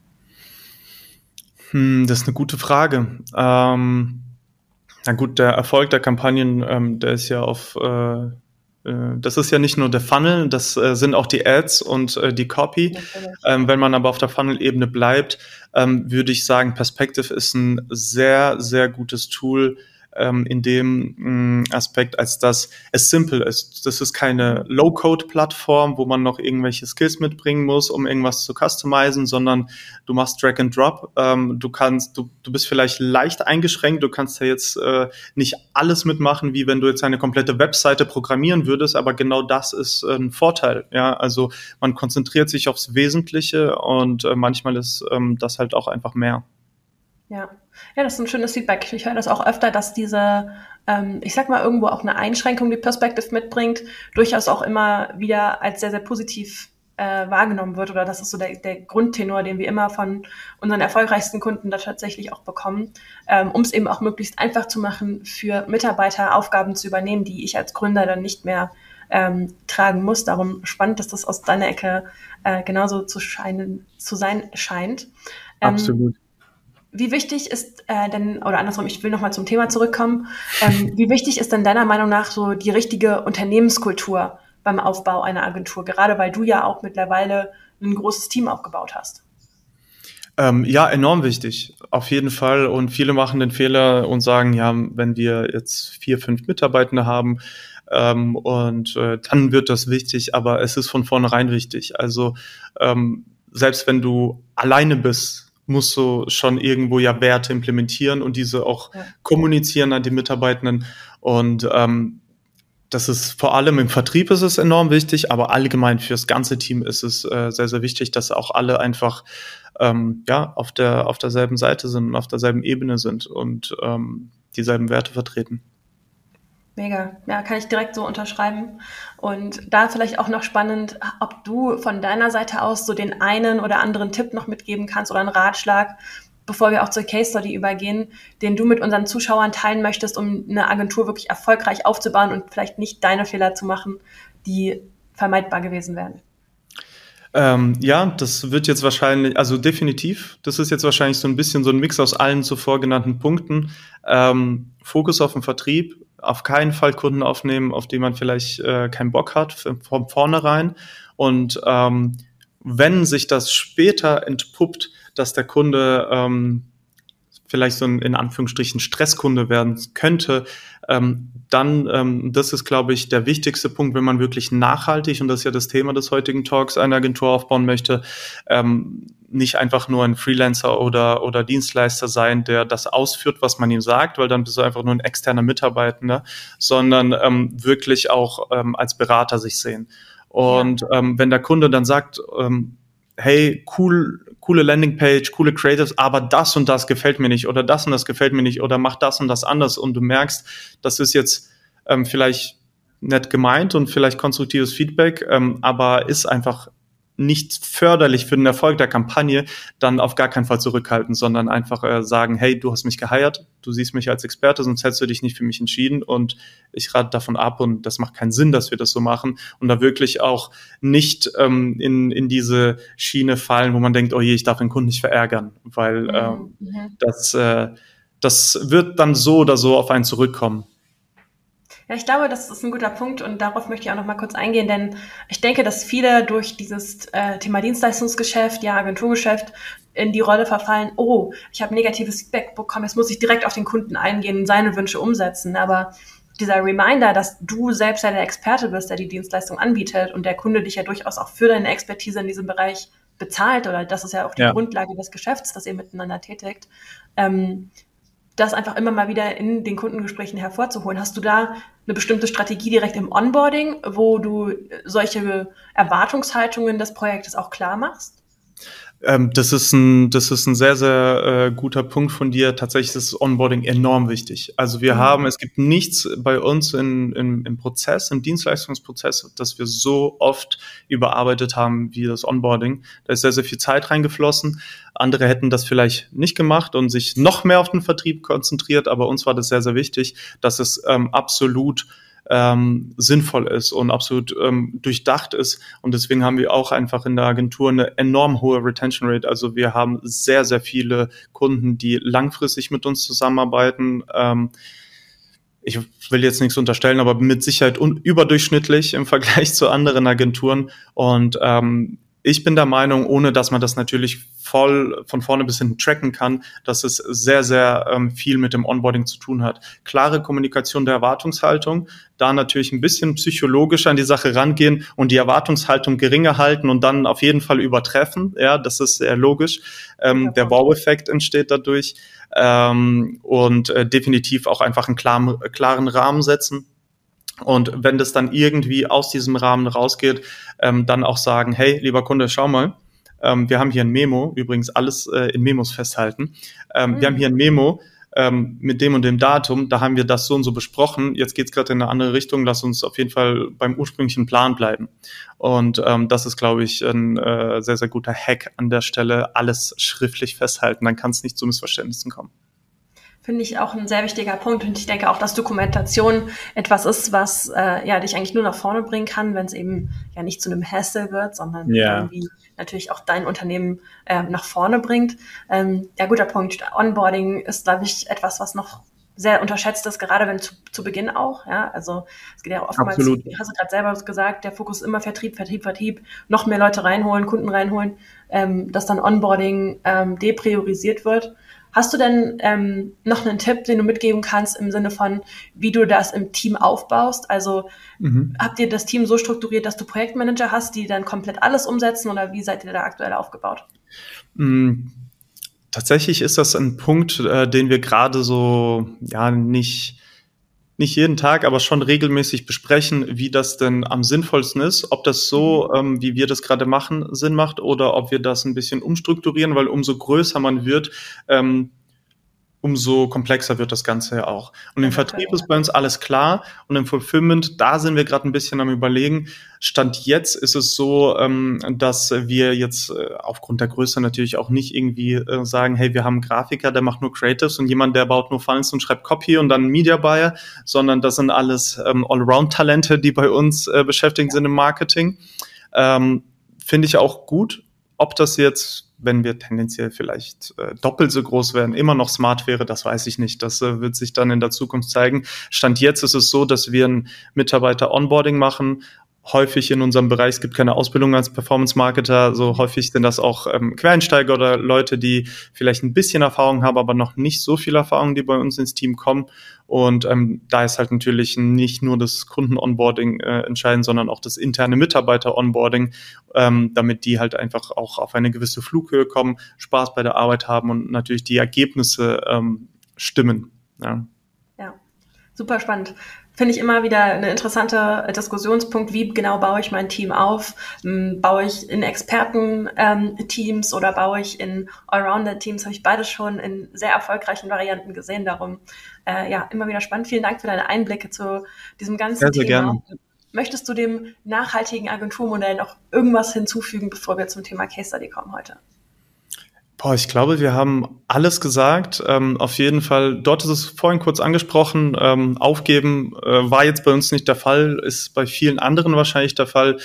S2: Hm, das ist eine gute Frage. Ähm, na gut, der Erfolg der Kampagnen, ähm, der ist ja auf, äh, äh, das ist ja nicht nur der Funnel, das äh, sind auch die Ads und äh, die Copy. Ähm, wenn man aber auf der Funnel-Ebene bleibt, ähm, würde ich sagen, Perspective ist ein sehr, sehr gutes Tool, ähm, in dem mh, Aspekt, als dass es simpel ist. Das ist keine Low-Code-Plattform, wo man noch irgendwelche Skills mitbringen muss, um irgendwas zu customizen, sondern du machst Drag and Drop. Ähm, du kannst, du, du bist vielleicht leicht eingeschränkt. Du kannst ja jetzt äh, nicht alles mitmachen, wie wenn du jetzt eine komplette Webseite programmieren würdest, aber genau das ist äh, ein Vorteil. Ja, also man konzentriert sich aufs Wesentliche und äh, manchmal ist ähm, das halt auch einfach mehr.
S1: Ja. Ja, das ist ein schönes Feedback. Ich höre das auch öfter, dass diese, ähm, ich sag mal, irgendwo auch eine Einschränkung, die Perspective mitbringt, durchaus auch immer wieder als sehr, sehr positiv äh, wahrgenommen wird. Oder das ist so der, der Grundtenor, den wir immer von unseren erfolgreichsten Kunden da tatsächlich auch bekommen, ähm, um es eben auch möglichst einfach zu machen, für Mitarbeiter Aufgaben zu übernehmen, die ich als Gründer dann nicht mehr ähm, tragen muss. Darum spannend, dass das aus deiner Ecke äh, genauso zu scheinen, zu sein scheint. Ähm,
S2: Absolut.
S1: wie wichtig ist äh, denn, oder andersrum, ich will nochmal zum Thema zurückkommen, ähm, wie wichtig ist denn deiner Meinung nach so die richtige Unternehmenskultur beim Aufbau einer Agentur, gerade weil du ja auch mittlerweile ein großes Team aufgebaut hast?
S2: Ähm, ja, enorm wichtig, auf jeden Fall. Und viele machen den Fehler und sagen, ja, wenn wir jetzt vier, fünf Mitarbeitende haben, ähm, und äh, dann wird das wichtig, aber es ist von vornherein wichtig. Also ähm, selbst wenn du alleine bist, musst du schon irgendwo ja Werte implementieren und diese auch ja. kommunizieren an die Mitarbeitenden. Und ähm, das ist vor allem im Vertrieb ist es enorm wichtig, aber allgemein fürs ganze Team ist es äh, sehr, sehr wichtig, dass auch alle einfach ähm, ja auf der auf derselben Seite sind und auf derselben Ebene sind und ähm, dieselben Werte vertreten.
S1: Mega, ja, kann ich direkt so unterschreiben. Und da vielleicht auch noch spannend, ob du von deiner Seite aus so den einen oder anderen Tipp noch mitgeben kannst oder einen Ratschlag, bevor wir auch zur Case Study übergehen, den du mit unseren Zuschauern teilen möchtest, um eine Agentur wirklich erfolgreich aufzubauen und vielleicht nicht deine Fehler zu machen, die vermeidbar gewesen wären.
S2: Ähm, ja, das wird jetzt wahrscheinlich, also definitiv, das ist jetzt wahrscheinlich so ein bisschen so ein Mix aus allen zuvor genannten Punkten. Ähm, Fokus auf den Vertrieb, auf keinen Fall Kunden aufnehmen, auf die man vielleicht äh, keinen Bock hat, von vornherein. Und ähm, wenn sich das später entpuppt, dass der Kunde ähm, vielleicht so ein in Anführungsstrichen Stresskunde werden könnte, ähm, dann, ähm, das ist, glaube ich, der wichtigste Punkt, wenn man wirklich nachhaltig, und das ist ja das Thema des heutigen Talks, eine Agentur aufbauen möchte, ähm, nicht einfach nur ein Freelancer oder oder Dienstleister sein, der das ausführt, was man ihm sagt, weil dann bist du einfach nur ein externer Mitarbeitender, sondern ähm, wirklich auch ähm, als Berater sich sehen. Und ja. ähm, wenn der Kunde dann sagt, ähm, hey, cool, coole Landingpage, coole Creatives, aber das und das gefällt mir nicht oder das und das gefällt mir nicht oder mach das und das anders und du merkst, das ist jetzt ähm, vielleicht nett gemeint und vielleicht konstruktives Feedback, ähm, aber ist einfach nicht förderlich für den Erfolg der Kampagne, dann auf gar keinen Fall zurückhalten, sondern einfach äh, sagen, hey, du hast mich geheiert, du siehst mich als Experte, sonst hättest du dich nicht für mich entschieden und ich rate davon ab und das macht keinen Sinn, dass wir das so machen und da wirklich auch nicht ähm, in in diese Schiene fallen, wo man denkt, oh je, ich darf den Kunden nicht verärgern, weil ähm, mhm. das äh, das wird dann so oder so auf einen zurückkommen.
S1: Ja, ich glaube, das ist ein guter Punkt und darauf möchte ich auch noch mal kurz eingehen, denn ich denke, dass viele durch dieses äh, Thema Dienstleistungsgeschäft, ja, Agenturgeschäft in die Rolle verfallen, oh, ich habe negatives Feedback bekommen, jetzt muss ich direkt auf den Kunden eingehen und seine Wünsche umsetzen. Aber dieser Reminder, dass du selbst ja der Experte bist, der die Dienstleistung anbietet und der Kunde dich ja durchaus auch für deine Expertise in diesem Bereich bezahlt, oder das ist ja auch die ja. Grundlage des Geschäfts, das ihr miteinander tätigt, ähm, das einfach immer mal wieder in den Kundengesprächen hervorzuholen. Hast du da eine bestimmte Strategie direkt im Onboarding, wo du solche Erwartungshaltungen des Projektes auch klar machst?
S2: Ähm, das ist ein, das ist ein sehr, sehr äh, guter Punkt von dir. Tatsächlich ist das Onboarding enorm wichtig. Also wir mhm. haben, es gibt nichts bei uns in, in, im Prozess, im Dienstleistungsprozess, das wir so oft überarbeitet haben wie das Onboarding. Da ist sehr, sehr viel Zeit reingeflossen. Andere hätten das vielleicht nicht gemacht und sich noch mehr auf den Vertrieb konzentriert, aber uns war das sehr, sehr wichtig, dass es ähm, absolut Ähm, sinnvoll ist und absolut ähm, durchdacht ist. Und deswegen haben wir auch einfach in der Agentur eine enorm hohe Retention Rate. Also wir haben sehr, sehr viele Kunden, die langfristig mit uns zusammenarbeiten. Ähm, ich will jetzt nichts unterstellen, aber mit Sicherheit un- überdurchschnittlich im Vergleich zu anderen Agenturen. Und ähm, ich bin der Meinung, ohne dass man das natürlich voll von vorne bis hinten tracken kann, dass es sehr, sehr ähm, viel mit dem Onboarding zu tun hat. Klare Kommunikation der Erwartungshaltung, da natürlich ein bisschen psychologisch an die Sache rangehen und die Erwartungshaltung geringer halten und dann auf jeden Fall übertreffen. Ja, das ist sehr logisch. Ähm, der Wow-Effekt entsteht dadurch ähm, und äh, definitiv auch einfach einen klaren, klaren Rahmen setzen. Und wenn das dann irgendwie aus diesem Rahmen rausgeht, ähm, dann auch sagen, hey, lieber Kunde, schau mal, ähm, wir haben hier ein Memo, übrigens alles äh, in Memos festhalten. Ähm, mhm. Wir haben hier ein Memo ähm, mit dem und dem Datum, da haben wir das so und so besprochen. Jetzt geht's gerade in eine andere Richtung, lass uns auf jeden Fall beim ursprünglichen Plan bleiben. Und ähm, das ist, glaube ich, ein äh, sehr, sehr guter Hack an der Stelle, alles schriftlich festhalten, dann kann es nicht zu Missverständnissen kommen.
S1: Finde ich auch ein sehr wichtiger Punkt. Und ich denke auch, dass Dokumentation etwas ist, was äh, ja dich eigentlich nur nach vorne bringen kann, wenn es eben ja nicht zu einem Hassle wird, sondern
S2: Ja,
S1: irgendwie natürlich auch dein Unternehmen äh, nach vorne bringt. Ähm, ja, guter Punkt. Onboarding ist, glaube ich, etwas, was noch sehr unterschätzt ist, gerade wenn zu, zu Beginn auch. Ja, also es geht ja oftmals,
S2: absolut.
S1: hast du gerade selber gesagt, der Fokus ist immer Vertrieb, Vertrieb, Vertrieb, noch mehr Leute reinholen, Kunden reinholen, ähm, dass dann Onboarding ähm, depriorisiert wird. Hast du denn ähm, noch einen Tipp, den du mitgeben kannst im Sinne von, wie du das im Team aufbaust? Also
S2: Mhm.
S1: habt ihr das Team so strukturiert, dass du Projektmanager hast, die dann komplett alles umsetzen, oder wie seid ihr da aktuell aufgebaut?
S2: Mm, Tatsächlich ist das ein Punkt, äh, den wir gerade so, ja, nicht, nicht jeden Tag, aber schon regelmäßig besprechen, wie das denn am sinnvollsten ist, ob das so, ähm, wie wir das gerade machen, Sinn macht oder ob wir das ein bisschen umstrukturieren, weil umso größer man wird, ähm, umso komplexer wird das Ganze ja auch. Und im
S1: Ja,
S2: Vertrieb
S1: natürlich.
S2: ist bei uns alles klar und im Fulfillment, da sind wir gerade ein bisschen am Überlegen. Stand jetzt ist es so, ähm, dass wir jetzt äh, aufgrund der Größe natürlich auch nicht irgendwie äh, sagen, hey, wir haben einen Grafiker, der macht nur Creatives und jemand, der baut nur Funnels und schreibt Copy und dann einen Media Buyer, sondern das sind alles ähm, Allround-Talente, die bei uns äh, beschäftigt sind im Marketing. Ähm, Finde ich auch gut. Ob das jetzt, wenn wir tendenziell vielleicht äh, doppelt so groß werden, immer noch smart wäre, das weiß ich nicht. Das äh, wird sich dann in der Zukunft zeigen. Stand jetzt ist es so, dass wir ein Mitarbeiter-Onboarding machen. Häufig in unserem Bereich, es gibt keine Ausbildung als Performance-Marketer, so häufig sind das auch ähm, Quereinsteiger oder Leute, die vielleicht ein bisschen Erfahrung haben, aber noch nicht so viel Erfahrung, die bei uns ins Team kommen. Und ähm, da ist halt natürlich nicht nur das Kunden-Onboarding äh, entscheidend, sondern auch das interne Mitarbeiter-Onboarding, ähm, damit die halt einfach auch auf eine gewisse Flughöhe kommen, Spaß bei der Arbeit haben und natürlich die Ergebnisse ähm, stimmen. Ja.
S1: Ja, super spannend. Finde ich immer wieder ein interessanter Diskussionspunkt, wie genau baue ich mein Team auf? Ähm, Baue ich in Experten-Teams oder baue ich in Allrounder-Teams? Habe ich beides schon in sehr erfolgreichen Varianten gesehen. Darum, äh, ja, immer wieder spannend. Vielen Dank für deine Einblicke zu diesem ganzen
S2: Sehr, sehr
S1: Thema.
S2: gerne.
S1: Möchtest du dem nachhaltigen Agenturmodell noch irgendwas hinzufügen, bevor wir zum Thema Case Study kommen heute?
S2: Boah, ich glaube, wir haben alles gesagt. Ähm, auf jeden Fall, dort ist es vorhin kurz angesprochen, ähm, aufgeben äh, war jetzt bei uns nicht der Fall, ist bei vielen anderen wahrscheinlich der Fall.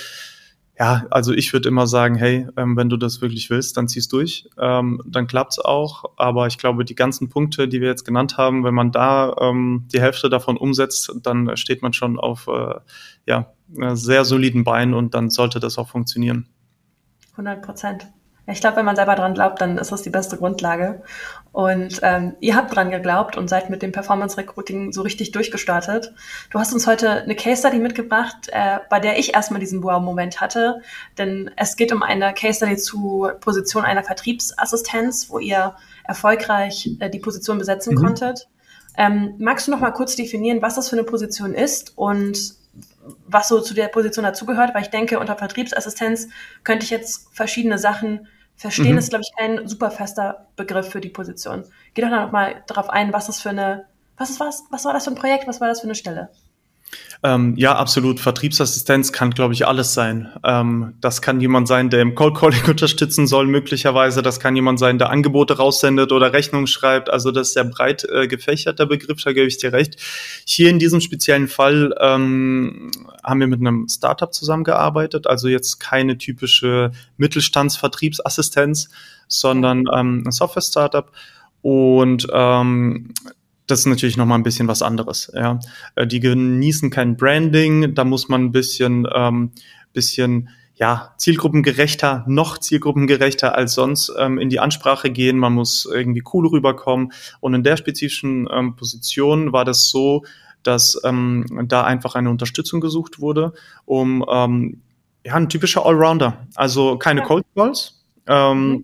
S2: Ja, also ich würde immer sagen, hey, ähm, wenn du das wirklich willst, dann zieh's durch, ähm, dann klappt's auch. Aber ich glaube, die ganzen Punkte, die wir jetzt genannt haben, wenn man da ähm, die Hälfte davon umsetzt, dann steht man schon auf äh, ja, sehr soliden Beinen und dann sollte das auch funktionieren.
S1: hundert Prozent. Ich glaube, wenn man selber dran glaubt, dann ist das die beste Grundlage. Und ähm, ihr habt dran geglaubt und seid mit dem Performance Recruiting so richtig durchgestartet. Du hast uns heute eine Case Study mitgebracht, äh, bei der ich erstmal diesen Wow-Moment hatte. Denn es geht um eine Case Study zur Position einer Vertriebsassistenz, wo ihr erfolgreich äh, die Position besetzen
S2: Mhm.
S1: konntet. Ähm, magst du noch mal kurz definieren, was das für eine Position ist und was so zu der Position dazugehört? Weil ich denke, unter Vertriebsassistenz könnte ich jetzt verschiedene Sachen verstehen. Das ist,
S2: Mhm.
S1: glaube ich, kein super fester Begriff für die Position. Geh doch noch mal darauf ein, was das für eine, was ist was, was war das für ein Projekt, was war das für eine Stelle?
S2: Ähm, ja, absolut. Vertriebsassistenz kann, glaube ich, alles sein. Ähm, das kann jemand sein, der im Cold Calling unterstützen soll, möglicherweise. Das kann jemand sein, der Angebote raussendet oder Rechnungen schreibt. Also das ist sehr breit äh, gefächert, der Begriff, da gebe ich dir recht. Hier in diesem speziellen Fall ähm, haben wir mit einem Startup zusammengearbeitet, also jetzt keine typische Mittelstandsvertriebsassistenz, sondern ähm, ein Software-Startup. Und ähm, das ist natürlich noch mal ein bisschen was anderes. Ja, Äh, die genießen kein Branding. Da muss man ein bisschen, ähm, bisschen ja zielgruppengerechter, noch zielgruppengerechter als sonst ähm, in die Ansprache gehen. Man muss irgendwie cool rüberkommen. Und in der spezifischen ähm, Position war das so, dass ähm, da einfach eine Unterstützung gesucht wurde, um ähm, ja ein typischer Allrounder. Also keine
S1: Ja.
S2: Cold Calls.
S1: Mhm.
S2: Ähm,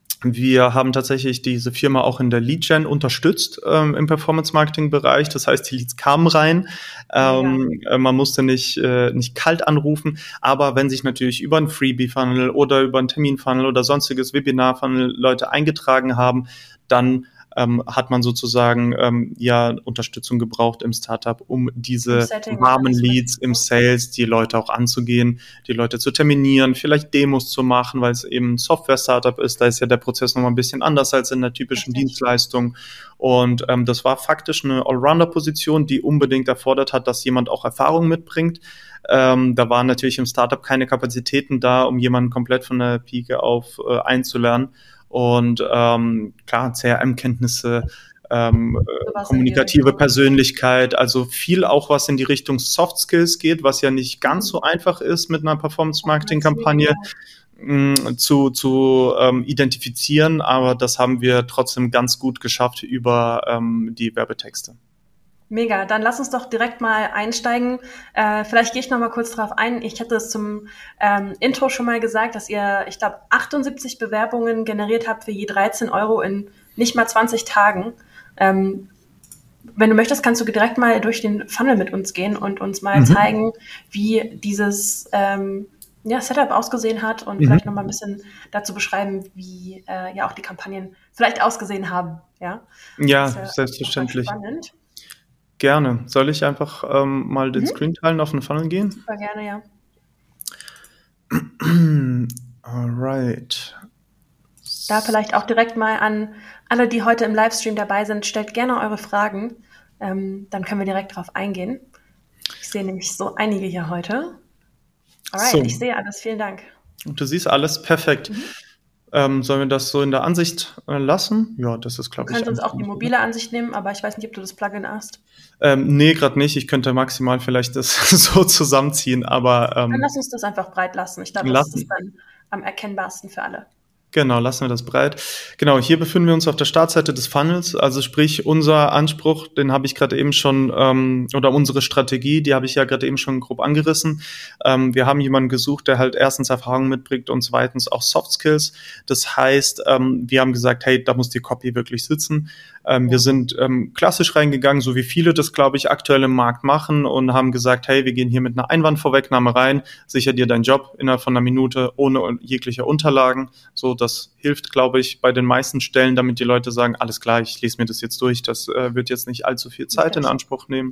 S2: Wir haben tatsächlich diese Firma auch in der Lead-Gen unterstützt ähm, im Performance-Marketing-Bereich. Das heißt, die Leads kamen rein.
S1: Mega.
S2: Ähm, äh, man musste nicht, äh, nicht kalt anrufen. Aber wenn sich natürlich über einen Freebie-Funnel oder über einen Termin-Funnel oder sonstiges Webinar-Funnel Leute eingetragen haben, dann ähm, hat man sozusagen ähm, ja Unterstützung gebraucht im Startup, um diese warmen Leads im Sales, die Leute auch anzugehen, die Leute zu terminieren, vielleicht Demos zu machen, weil es eben ein Software-Startup ist. Da ist ja der Prozess nochmal ein bisschen anders als in der typischen Richtig. Dienstleistung. Und ähm, das war faktisch eine Allrounder-Position, die unbedingt erfordert hat, dass jemand auch Erfahrung mitbringt. Ähm, da waren natürlich im Startup keine Kapazitäten da, um jemanden komplett von der Pike auf äh, einzulernen. Und ähm, klar, C R M-Kenntnisse, ähm, äh, kommunikative Persönlichkeit, also viel auch, was in die Richtung Soft Skills geht, was ja nicht ganz so einfach ist mit einer Performance-Marketing-Kampagne mh, zu, zu ähm, identifizieren, aber das haben wir trotzdem ganz gut geschafft über ähm, die Werbetexte.
S1: Mega, dann lass uns doch direkt mal einsteigen. Äh, vielleicht gehe ich noch mal kurz drauf ein. Ich hatte es zum ähm, Intro schon mal gesagt, dass ihr, ich glaube, achtundsiebzig Bewerbungen generiert habt für je dreizehn Euro in nicht mal zwanzig Tagen. Ähm, wenn du möchtest, kannst du direkt mal durch den Funnel mit uns gehen und uns mal mhm. zeigen, wie dieses ähm, ja, Setup ausgesehen hat und mhm. vielleicht noch mal ein bisschen dazu beschreiben, wie äh, ja auch die Kampagnen vielleicht ausgesehen haben. Ja,
S2: ja selbstverständlich. Spannend. Gerne. Soll ich einfach ähm, mal den mhm. Screen teilen, auf den Funnel gehen?
S1: Super gerne, ja.
S2: Alright.
S1: Da vielleicht auch direkt mal an alle, die heute im Livestream dabei sind, stellt gerne eure Fragen. Ähm, dann können wir direkt darauf eingehen. Ich sehe nämlich so einige hier heute. Alright, so. Ich sehe alles. Vielen Dank.
S2: Du siehst alles perfekt. Mhm. Ähm, sollen wir das so in der Ansicht äh, lassen? Ja, das ist, glaube ich.
S1: Du kannst uns auch die mobile Ansicht nehmen, aber ich weiß nicht, ob du das Plugin hast.
S2: Ähm, nee, gerade nicht. Ich könnte maximal vielleicht das so zusammenziehen, aber... Ähm,
S1: dann lass uns das einfach breit lassen. Ich glaube, das ist dann am erkennbarsten für alle.
S2: Genau, lassen wir das breit. Genau, hier befinden wir uns auf der Startseite des Funnels, also sprich unser Anspruch, den habe ich gerade eben schon, ähm, oder unsere Strategie, die habe ich ja gerade eben schon grob angerissen. Ähm, wir haben jemanden gesucht, der halt erstens Erfahrung mitbringt und zweitens auch Soft Skills. Das heißt, ähm, wir haben gesagt, hey, da muss die Copy wirklich sitzen. Ähm, ja. Wir sind ähm, klassisch reingegangen, so wie viele das, glaube ich, aktuell im Markt machen und haben gesagt, hey, wir gehen hier mit einer Einwandvorwegnahme rein, sicher dir deinen Job innerhalb von einer Minute ohne jegliche Unterlagen. So, das hilft, glaube ich, bei den meisten Stellen, damit die Leute sagen, alles klar, ich lese mir das jetzt durch, das äh, wird jetzt nicht allzu viel Zeit in Anspruch nehmen.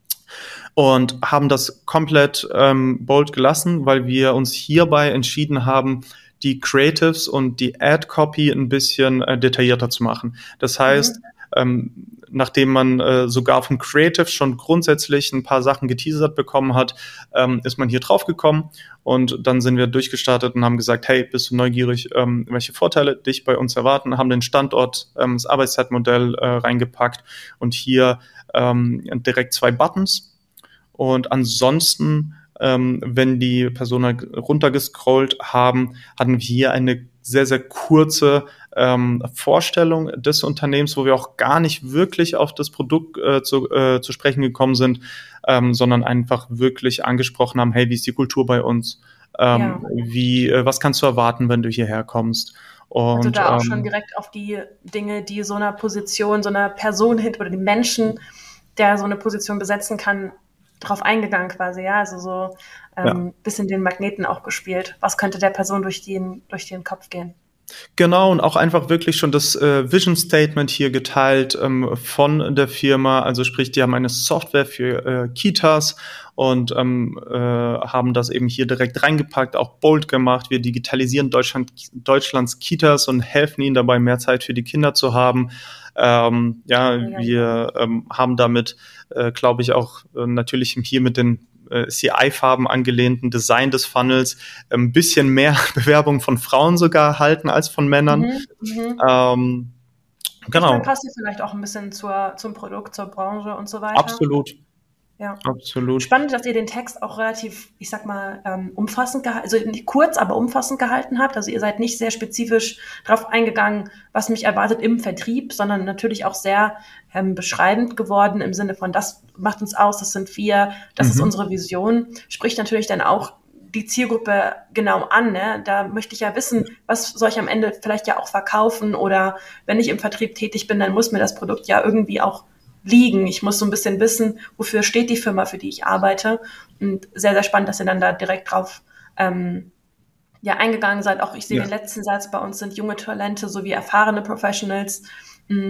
S2: Und haben das komplett ähm, bold gelassen, weil wir uns hierbei entschieden haben, die Creatives und die Ad-Copy ein bisschen äh, detaillierter zu machen. Das heißt, mhm. ähm, nachdem man äh, sogar vom Creative schon grundsätzlich ein paar Sachen geteasert bekommen hat, ähm, ist man hier draufgekommen und dann sind wir durchgestartet und haben gesagt, hey, bist du neugierig, ähm, welche Vorteile dich bei uns erwarten, haben den Standort, ähm, das Arbeitszeitmodell äh, reingepackt und hier ähm, direkt zwei Buttons und ansonsten Ähm, wenn die Personen runtergescrollt haben, hatten wir hier eine sehr, sehr kurze ähm, Vorstellung des Unternehmens, wo wir auch gar nicht wirklich auf das Produkt äh, zu, äh, zu sprechen gekommen sind, ähm, sondern einfach wirklich angesprochen haben, hey, wie ist die Kultur bei uns? Ähm, ja. wie, äh, was kannst du erwarten, wenn du hierher kommst? Und,
S1: also da auch
S2: ähm,
S1: schon direkt auf die Dinge, die so einer Position, so einer Person hinter oder die Menschen, der so eine Position besetzen kann, drauf eingegangen quasi, ja, also so ähm, ja. bisschen den Magneten auch gespielt. Was könnte der Person durch den, durch den Kopf gehen?
S2: Genau, und auch einfach wirklich schon das äh, Vision Statement hier geteilt ähm, von der Firma. Also sprich, die haben eine Software für äh, Kitas und ähm, äh, haben das eben hier direkt reingepackt, auch bold gemacht. Wir digitalisieren Deutschland, Deutschlands Kitas und helfen ihnen dabei, mehr Zeit für die Kinder zu haben. Ähm, ja, ja, wir ähm, haben damit, äh, glaube ich, auch äh, natürlich hier mit den C I-Farben angelehnten Design des Funnels ein bisschen mehr Bewerbungen von Frauen sogar erhalten als von Männern. Mhm, ähm,
S1: genau. Meine, passt ja vielleicht auch ein bisschen zur, zum Produkt, zur Branche und so weiter.
S2: Absolut.
S1: Ja.
S2: Absolut.
S1: Spannend, dass ihr den Text auch relativ, ich sag mal, ähm, umfassend gehalten, also nicht kurz, aber umfassend gehalten habt. Also ihr seid nicht sehr spezifisch darauf eingegangen, was mich erwartet im Vertrieb, sondern natürlich auch sehr ähm, beschreibend geworden im Sinne von, das macht uns aus, das sind wir, das mhm. ist unsere Vision. Spricht natürlich dann auch die Zielgruppe genau an, ne? Da möchte ich ja wissen, was soll ich am Ende vielleicht ja auch verkaufen oder wenn ich im Vertrieb tätig bin, dann muss mir das Produkt ja irgendwie auch liegen. Ich muss so ein bisschen wissen, wofür steht die Firma, für die ich arbeite. Und sehr, sehr spannend, dass ihr dann da direkt drauf ähm, ja, eingegangen seid. Auch ich sehe ja. den letzten Satz, bei uns sind junge Talente sowie erfahrene Professionals.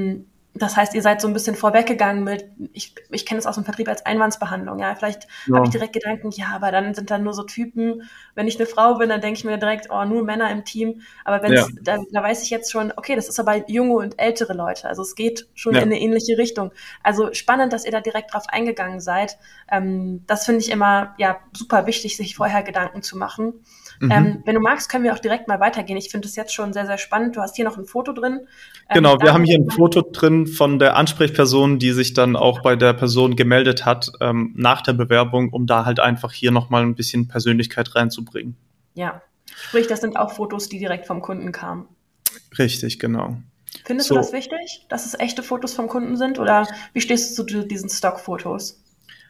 S1: Das heißt, ihr seid so ein bisschen vorweggegangen mit, ich, ich kenne es aus dem Vertrieb als Einwandsbehandlung, ja, vielleicht
S2: Ja.
S1: habe ich direkt Gedanken, ja, aber dann sind da nur so Typen, wenn ich eine Frau bin, dann denke ich mir direkt, oh, nur Männer im Team, aber wenn
S2: Ja.
S1: es, da, da weiß ich jetzt schon, okay, das ist aber junge und ältere Leute, also es geht schon
S2: Ja.
S1: in eine ähnliche Richtung. Also spannend, dass ihr da direkt drauf eingegangen seid. Ähm, das finde ich immer, ja, super wichtig, sich vorher Gedanken zu machen.
S2: Mhm.
S1: Ähm, wenn du magst, können wir auch direkt mal weitergehen. Ich finde es jetzt schon sehr, sehr spannend. Du hast hier noch ein Foto drin. Ähm,
S2: Genau, wir
S1: da-
S2: haben hier ein Foto drin von der Ansprechperson, die sich dann auch bei der Person gemeldet hat ähm, nach der Bewerbung, um da halt einfach hier nochmal ein bisschen Persönlichkeit reinzubringen.
S1: Ja, sprich, das sind auch Fotos, die direkt vom Kunden kamen.
S2: Richtig, genau.
S1: Findest
S2: So.
S1: du das wichtig, dass es echte Fotos vom Kunden sind? Oder wie stehst du zu diesen Stockfotos?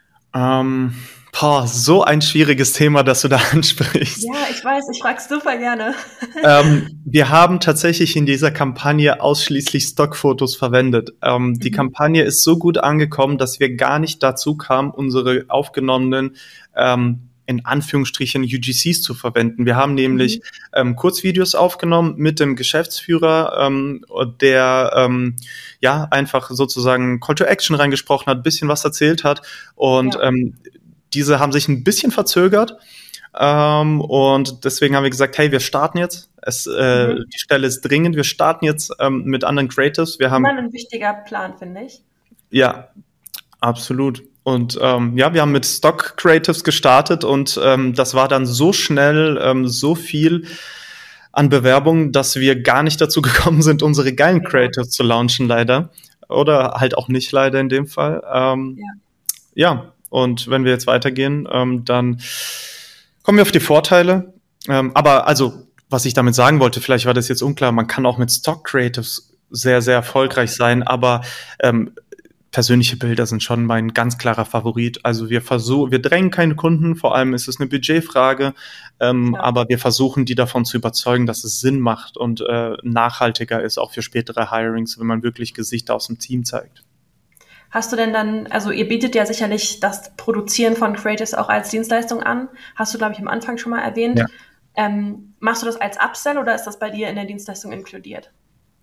S2: Ähm, boah, so ein schwieriges Thema, das du da ansprichst.
S1: Ja, ich weiß, ich frage super gerne.
S2: ähm, wir haben tatsächlich in dieser Kampagne ausschließlich Stockfotos verwendet. Ähm, die
S1: Mhm.
S2: Kampagne ist so gut angekommen, dass wir gar nicht dazu kamen, unsere aufgenommenen ähm, in Anführungsstrichen U G Cs zu verwenden. Wir haben nämlich
S1: Mhm.
S2: ähm, Kurzvideos aufgenommen mit dem Geschäftsführer, ähm, der ähm, ja einfach sozusagen Call to Action reingesprochen hat, ein bisschen was erzählt hat und
S1: Ja.
S2: ähm, diese haben sich ein bisschen verzögert. Ähm, und deswegen haben wir gesagt, hey, wir starten jetzt. Es, äh,
S1: Mhm.
S2: Die Stelle ist dringend. Wir starten jetzt ähm, mit anderen Creatives. Wir haben
S1: Immer ein wichtiger Plan, finde ich.
S2: ja, absolut. Und ähm, ja, wir haben mit Stock Creatives gestartet und ähm, das war dann so schnell, ähm, so viel an Bewerbungen, dass wir gar nicht dazu gekommen sind, unsere geilen Creatives zu launchen, leider. Oder halt auch nicht leider in dem Fall. Ähm,
S1: Ja.
S2: ja, und wenn wir jetzt weitergehen, ähm, dann kommen wir auf die Vorteile. Ähm, aber also, was ich damit sagen wollte, vielleicht war das jetzt unklar, man kann auch mit Stock Creatives sehr, sehr erfolgreich sein, aber ähm, persönliche Bilder sind schon mein ganz klarer Favorit. Also wir versuchen, wir drängen keine Kunden, vor allem ist es eine Budgetfrage, ähm,
S1: Ja.
S2: aber wir versuchen, die davon zu überzeugen, dass es Sinn macht und äh, nachhaltiger ist, auch für spätere Hirings, wenn man wirklich Gesichter aus dem Team zeigt.
S1: Hast du denn dann, also ihr bietet ja sicherlich das Produzieren von Creatives auch als Dienstleistung an. Hast du, glaube ich, am Anfang schon mal erwähnt.
S2: Ja.
S1: Ähm, machst du das als Upsell oder ist das bei dir in der Dienstleistung inkludiert?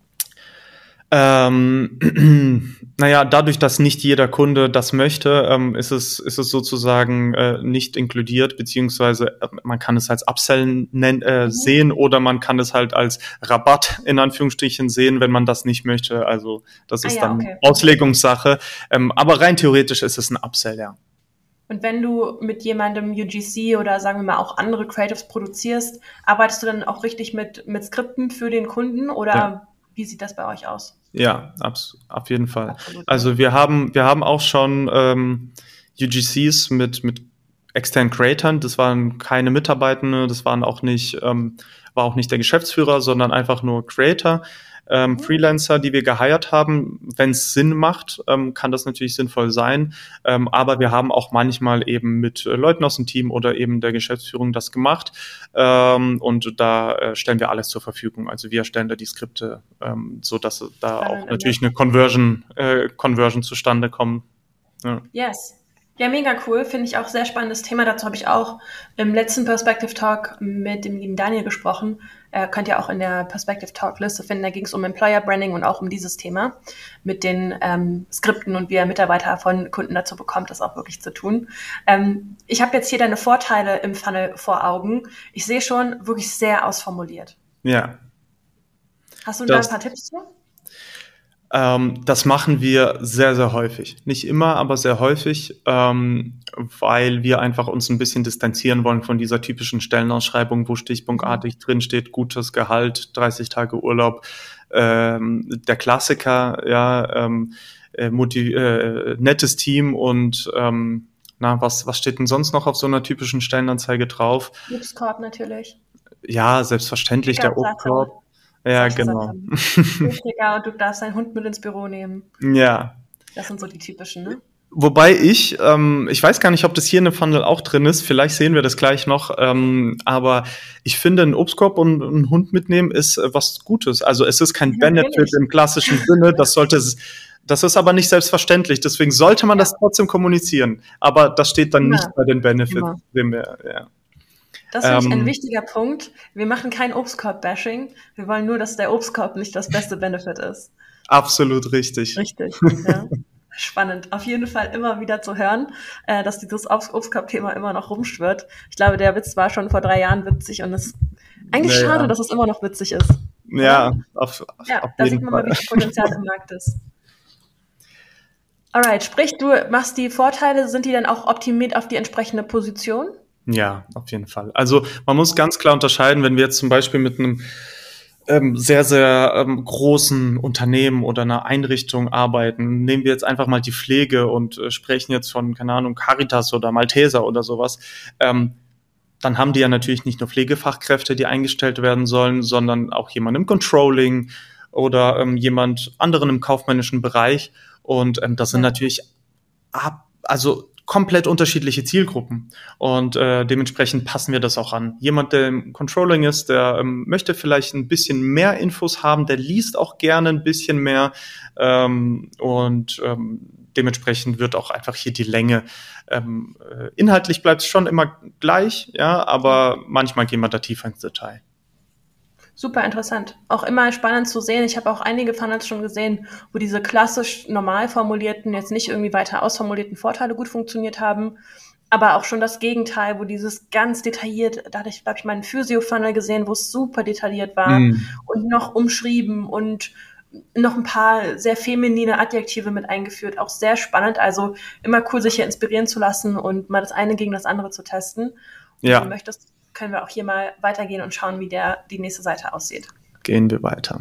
S2: Ähm, naja, dadurch, dass nicht jeder Kunde das möchte, ähm, ist es, ist es sozusagen äh, nicht inkludiert, beziehungsweise äh, man kann es als Upsell nen- äh,
S1: Mhm.
S2: sehen oder man kann es halt als Rabatt in Anführungsstrichen sehen, wenn man das nicht möchte. Also das
S1: Ah
S2: ist
S1: ja,
S2: dann
S1: okay.
S2: Auslegungssache. Ähm, aber rein theoretisch ist es ein Upsell, ja.
S1: Und wenn du mit jemandem U G C oder sagen wir mal auch andere Creatives produzierst, arbeitest du dann auch richtig mit, mit Skripten für den Kunden oder
S2: Ja.
S1: wie sieht das bei euch aus?
S2: Ja, abs auf jeden Fall.
S1: Absolut.
S2: Also wir haben, wir haben auch schon ähm, U G Cs mit, mit externen Creatern. Das waren keine Mitarbeitende, das waren auch nicht, ähm, war auch nicht der Geschäftsführer, sondern einfach nur Creator, ähm,
S1: Mhm.
S2: Freelancer, die wir geheiert haben. Wenn es Sinn macht, ähm, kann das natürlich sinnvoll sein. Ähm, aber wir haben auch manchmal eben mit äh, Leuten aus dem Team oder eben der Geschäftsführung das gemacht. Ähm, und da äh, stellen wir alles zur Verfügung. Also wir stellen da die Skripte, ähm, so dass da
S1: Spannend,
S2: auch natürlich eine Conversion, äh, Conversion zustande kommt. Ja.
S1: Yes. Ja, mega cool. Finde ich auch sehr spannendes Thema. Dazu habe ich auch im letzten Perspective Talk mit dem lieben Daniel gesprochen. Äh, könnt ihr auch in der Perspective Talk Liste finden. Da ging es um Employer Branding und auch um dieses Thema mit den ähm, Skripten und wie er Mitarbeiter von Kunden dazu bekommt, das auch wirklich zu tun. Ähm, ich habe jetzt hier deine Vorteile im Funnel vor Augen. Ich sehe schon, wirklich sehr ausformuliert.
S2: Ja.
S1: Hast du da ein
S2: Das-
S1: paar Tipps zu?
S2: Ähm, das machen wir sehr, sehr häufig. Nicht immer, aber sehr häufig, ähm, weil wir einfach uns ein bisschen distanzieren wollen von dieser typischen Stellenausschreibung, wo stichpunktartig drin steht, gutes Gehalt, dreißig Tage Urlaub, ähm, der Klassiker, ja, ähm, äh, motiv- äh, nettes Team und ähm, na, was, was steht denn sonst noch auf so einer typischen Stellenanzeige drauf?
S1: Obstkorb natürlich.
S2: Ja, selbstverständlich der
S1: Pickup-Sache.
S2: Obstkorb. Ja,
S1: Solche
S2: genau.
S1: Sachen. Frühstücker und du darfst deinen Hund mit ins Büro nehmen.
S2: Ja.
S1: Das sind so die typischen, ne?
S2: Wobei ich, ähm, ich weiß gar nicht, ob das hier in dem Funnel auch drin ist, vielleicht sehen wir das gleich noch, ähm, aber ich finde, ein Obstkorb und einen Hund mitnehmen ist äh, was Gutes. Also es ist kein
S1: Ja,
S2: Benefit
S1: natürlich.
S2: im klassischen Sinne, das sollte es, das ist aber nicht selbstverständlich, deswegen sollte man
S1: Ja.
S2: das trotzdem kommunizieren, aber das steht dann
S1: Immer.
S2: nicht bei den Benefits.
S1: Immer.
S2: Den wir, ja.
S1: Das finde ich
S2: Ähm,
S1: ein wichtiger Punkt. Wir machen kein Obstkorb-Bashing. Wir wollen nur, dass der Obstkorb nicht das beste Benefit ist.
S2: Absolut richtig.
S1: Richtig, ja. Spannend. Auf jeden Fall immer wieder zu hören, äh, dass dieses Obst- Obstkorb-Thema immer noch rumschwirrt. Ich glaube, der Witz war schon vor drei Jahren witzig und es ist eigentlich
S2: Naja.
S1: schade, dass es immer noch witzig ist.
S2: Ja, auf,
S1: Ja,
S2: auf
S1: da
S2: jeden
S1: sieht man
S2: Fall.
S1: mal, wie viel Potenzial im Markt ist. Alright, sprich, du machst die Vorteile, sind die dann auch optimiert auf die entsprechende Position?
S2: Ja, auf jeden Fall. Also man muss ganz klar unterscheiden, wenn wir jetzt zum Beispiel mit einem ähm, sehr, sehr ähm, großen Unternehmen oder einer Einrichtung arbeiten. Nehmen wir jetzt einfach mal die Pflege und äh, sprechen jetzt von, keine Ahnung, Caritas oder Malteser oder sowas. Ähm, dann haben die ja natürlich nicht nur Pflegefachkräfte, die eingestellt werden sollen, sondern auch jemand im Controlling oder ähm, jemand anderen im kaufmännischen Bereich. Und ähm, das sind
S1: Ja.
S2: natürlich ab, also komplett unterschiedliche Zielgruppen. Und äh, dementsprechend passen wir das auch an. Jemand, der im Controlling ist, der ähm, möchte vielleicht ein bisschen mehr Infos haben, der liest auch gerne ein bisschen mehr. Ähm, und ähm, dementsprechend wird auch einfach hier die Länge. Ähm, äh, inhaltlich bleibt es schon immer gleich, ja, aber manchmal gehen wir da tiefer ins Detail.
S1: Super interessant. Auch immer spannend zu sehen. Ich habe auch einige Funnels schon gesehen, wo diese klassisch normal formulierten, jetzt nicht irgendwie weiter ausformulierten Vorteile gut funktioniert haben. Aber auch schon das Gegenteil, wo dieses ganz detailliert, da hatte ich, glaube ich, mal einen Physio-Funnel gesehen, wo es super detailliert war
S2: Mm.
S1: und noch umschrieben und noch ein paar sehr feminine Adjektive mit eingeführt. Auch sehr spannend. Also immer cool, sich hier inspirieren zu lassen und mal das eine gegen das andere zu testen. Und
S2: Ja.
S1: wenn du möchtest, können wir auch hier mal weitergehen und schauen, wie der, die nächste Seite aussieht.
S2: Gehen wir weiter.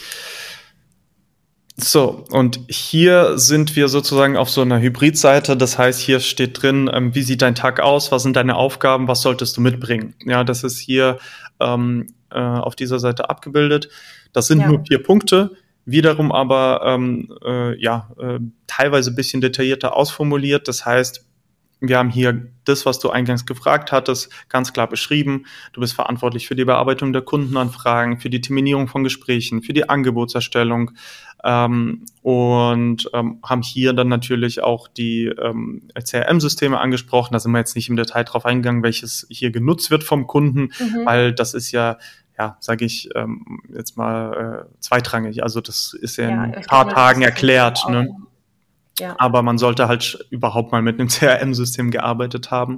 S2: So, und hier sind wir sozusagen auf so einer Hybridseite. Das heißt, hier steht drin, ähm, wie sieht dein Tag aus, was sind deine Aufgaben, was solltest du mitbringen? Ja, das ist hier ähm, äh, auf dieser Seite abgebildet. Das sind
S1: Ja.
S2: nur vier Punkte, wiederum aber ähm, äh, ja äh, teilweise ein bisschen detaillierter ausformuliert. Das heißt, wir haben hier das, was du eingangs gefragt hattest, ganz klar beschrieben. Du bist verantwortlich für die Bearbeitung der Kundenanfragen, für die Terminierung von Gesprächen, für die Angebotserstellung ähm, und ähm, haben hier dann natürlich auch die ähm, C R M-Systeme angesprochen. Da sind wir jetzt nicht im Detail drauf eingegangen, welches hier genutzt wird vom Kunden,
S1: Mhm.
S2: weil das ist ja, ja, sage ich ähm, jetzt mal äh, zweitrangig. Also das ist ja,
S1: Ja,
S2: in ein
S1: ich
S2: paar
S1: denke,
S2: Tagen
S1: das ist
S2: erklärt,
S1: auch-
S2: ne?
S1: Ja.
S2: Aber man sollte halt überhaupt mal mit einem C R M-System gearbeitet haben.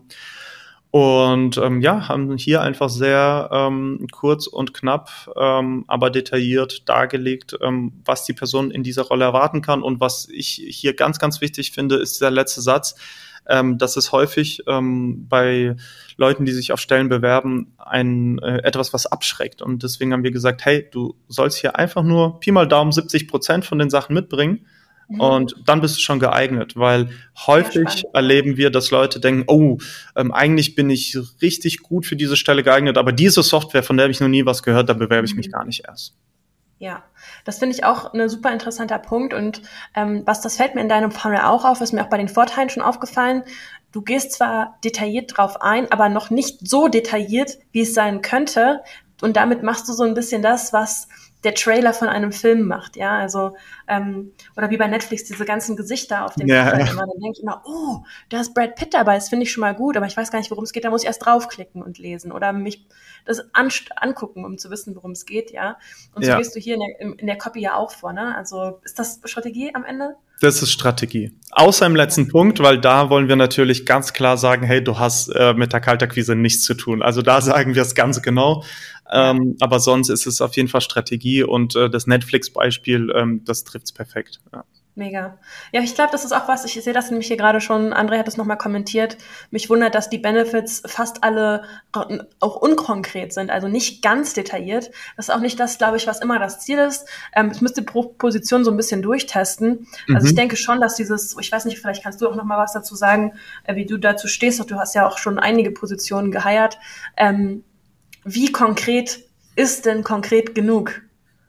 S2: Und ähm, ja, haben hier einfach sehr ähm, kurz und knapp, ähm, aber detailliert dargelegt, ähm, was die Person in dieser Rolle erwarten kann. Und was ich hier ganz, ganz wichtig finde, ist der letzte Satz. Ähm, das ist häufig ähm, bei Leuten, die sich auf Stellen bewerben, ein äh, etwas, was abschreckt. Und deswegen haben wir gesagt, hey, du sollst hier einfach nur Pi mal Daumen siebzig Prozent von den Sachen mitbringen.
S1: Mhm.
S2: Und dann bist du schon geeignet, weil häufig
S1: spannend.
S2: erleben wir, dass Leute denken, oh, ähm, eigentlich bin ich richtig gut für diese Stelle geeignet, aber diese Software, von der habe ich noch nie was gehört, da bewerbe ich mich
S1: Mhm.
S2: gar nicht erst.
S1: Ja, das finde ich auch ein super interessanter Punkt und ähm, was das fällt mir in deinem Funnel auch auf, ist mir auch bei den Vorteilen schon aufgefallen. Du gehst zwar detailliert drauf ein, aber noch nicht so detailliert, wie es sein könnte und damit machst du so ein bisschen das, was der Trailer von einem Film macht, ja, also ähm, oder wie bei Netflix diese ganzen Gesichter auf den
S2: Ja,
S1: Covern
S2: ja.
S1: immer, dann denke ich immer, oh, da ist Brad Pitt dabei, das finde ich schon mal gut, aber ich weiß gar nicht, worum es geht, da muss ich erst draufklicken und lesen oder mich das anst- angucken, um zu wissen, worum es geht, ja. Und so
S2: Ja.
S1: gehst du hier in der, in, in der Copy ja auch vor, ne? Also ist das Strategie am Ende?
S2: Das ist Strategie. Außer im letzten
S1: Ja.
S2: Punkt, weil da wollen wir natürlich ganz klar sagen, hey, du hast äh, mit der Kaltakquise nichts zu tun. Also da sagen wir es ganz genau. Ähm, aber sonst ist es auf jeden Fall Strategie und äh, das Netflix-Beispiel, ähm, das trifft's perfekt. Ja.
S1: Mega. Ja, ich glaube, das ist auch was, ich sehe das nämlich hier gerade schon, André hat es nochmal kommentiert, mich wundert, dass die Benefits fast alle auch unkonkret sind, also nicht ganz detailliert. Das ist auch nicht das, glaube ich, was immer das Ziel ist. Ähm, ich müsste pro Position so ein bisschen durchtesten. Also
S2: Mhm.
S1: ich denke schon, dass dieses, ich weiß nicht, vielleicht kannst du auch nochmal was dazu sagen, äh, wie du dazu stehst, du hast ja auch schon einige Positionen geheiert. Ähm, wie konkret ist denn konkret genug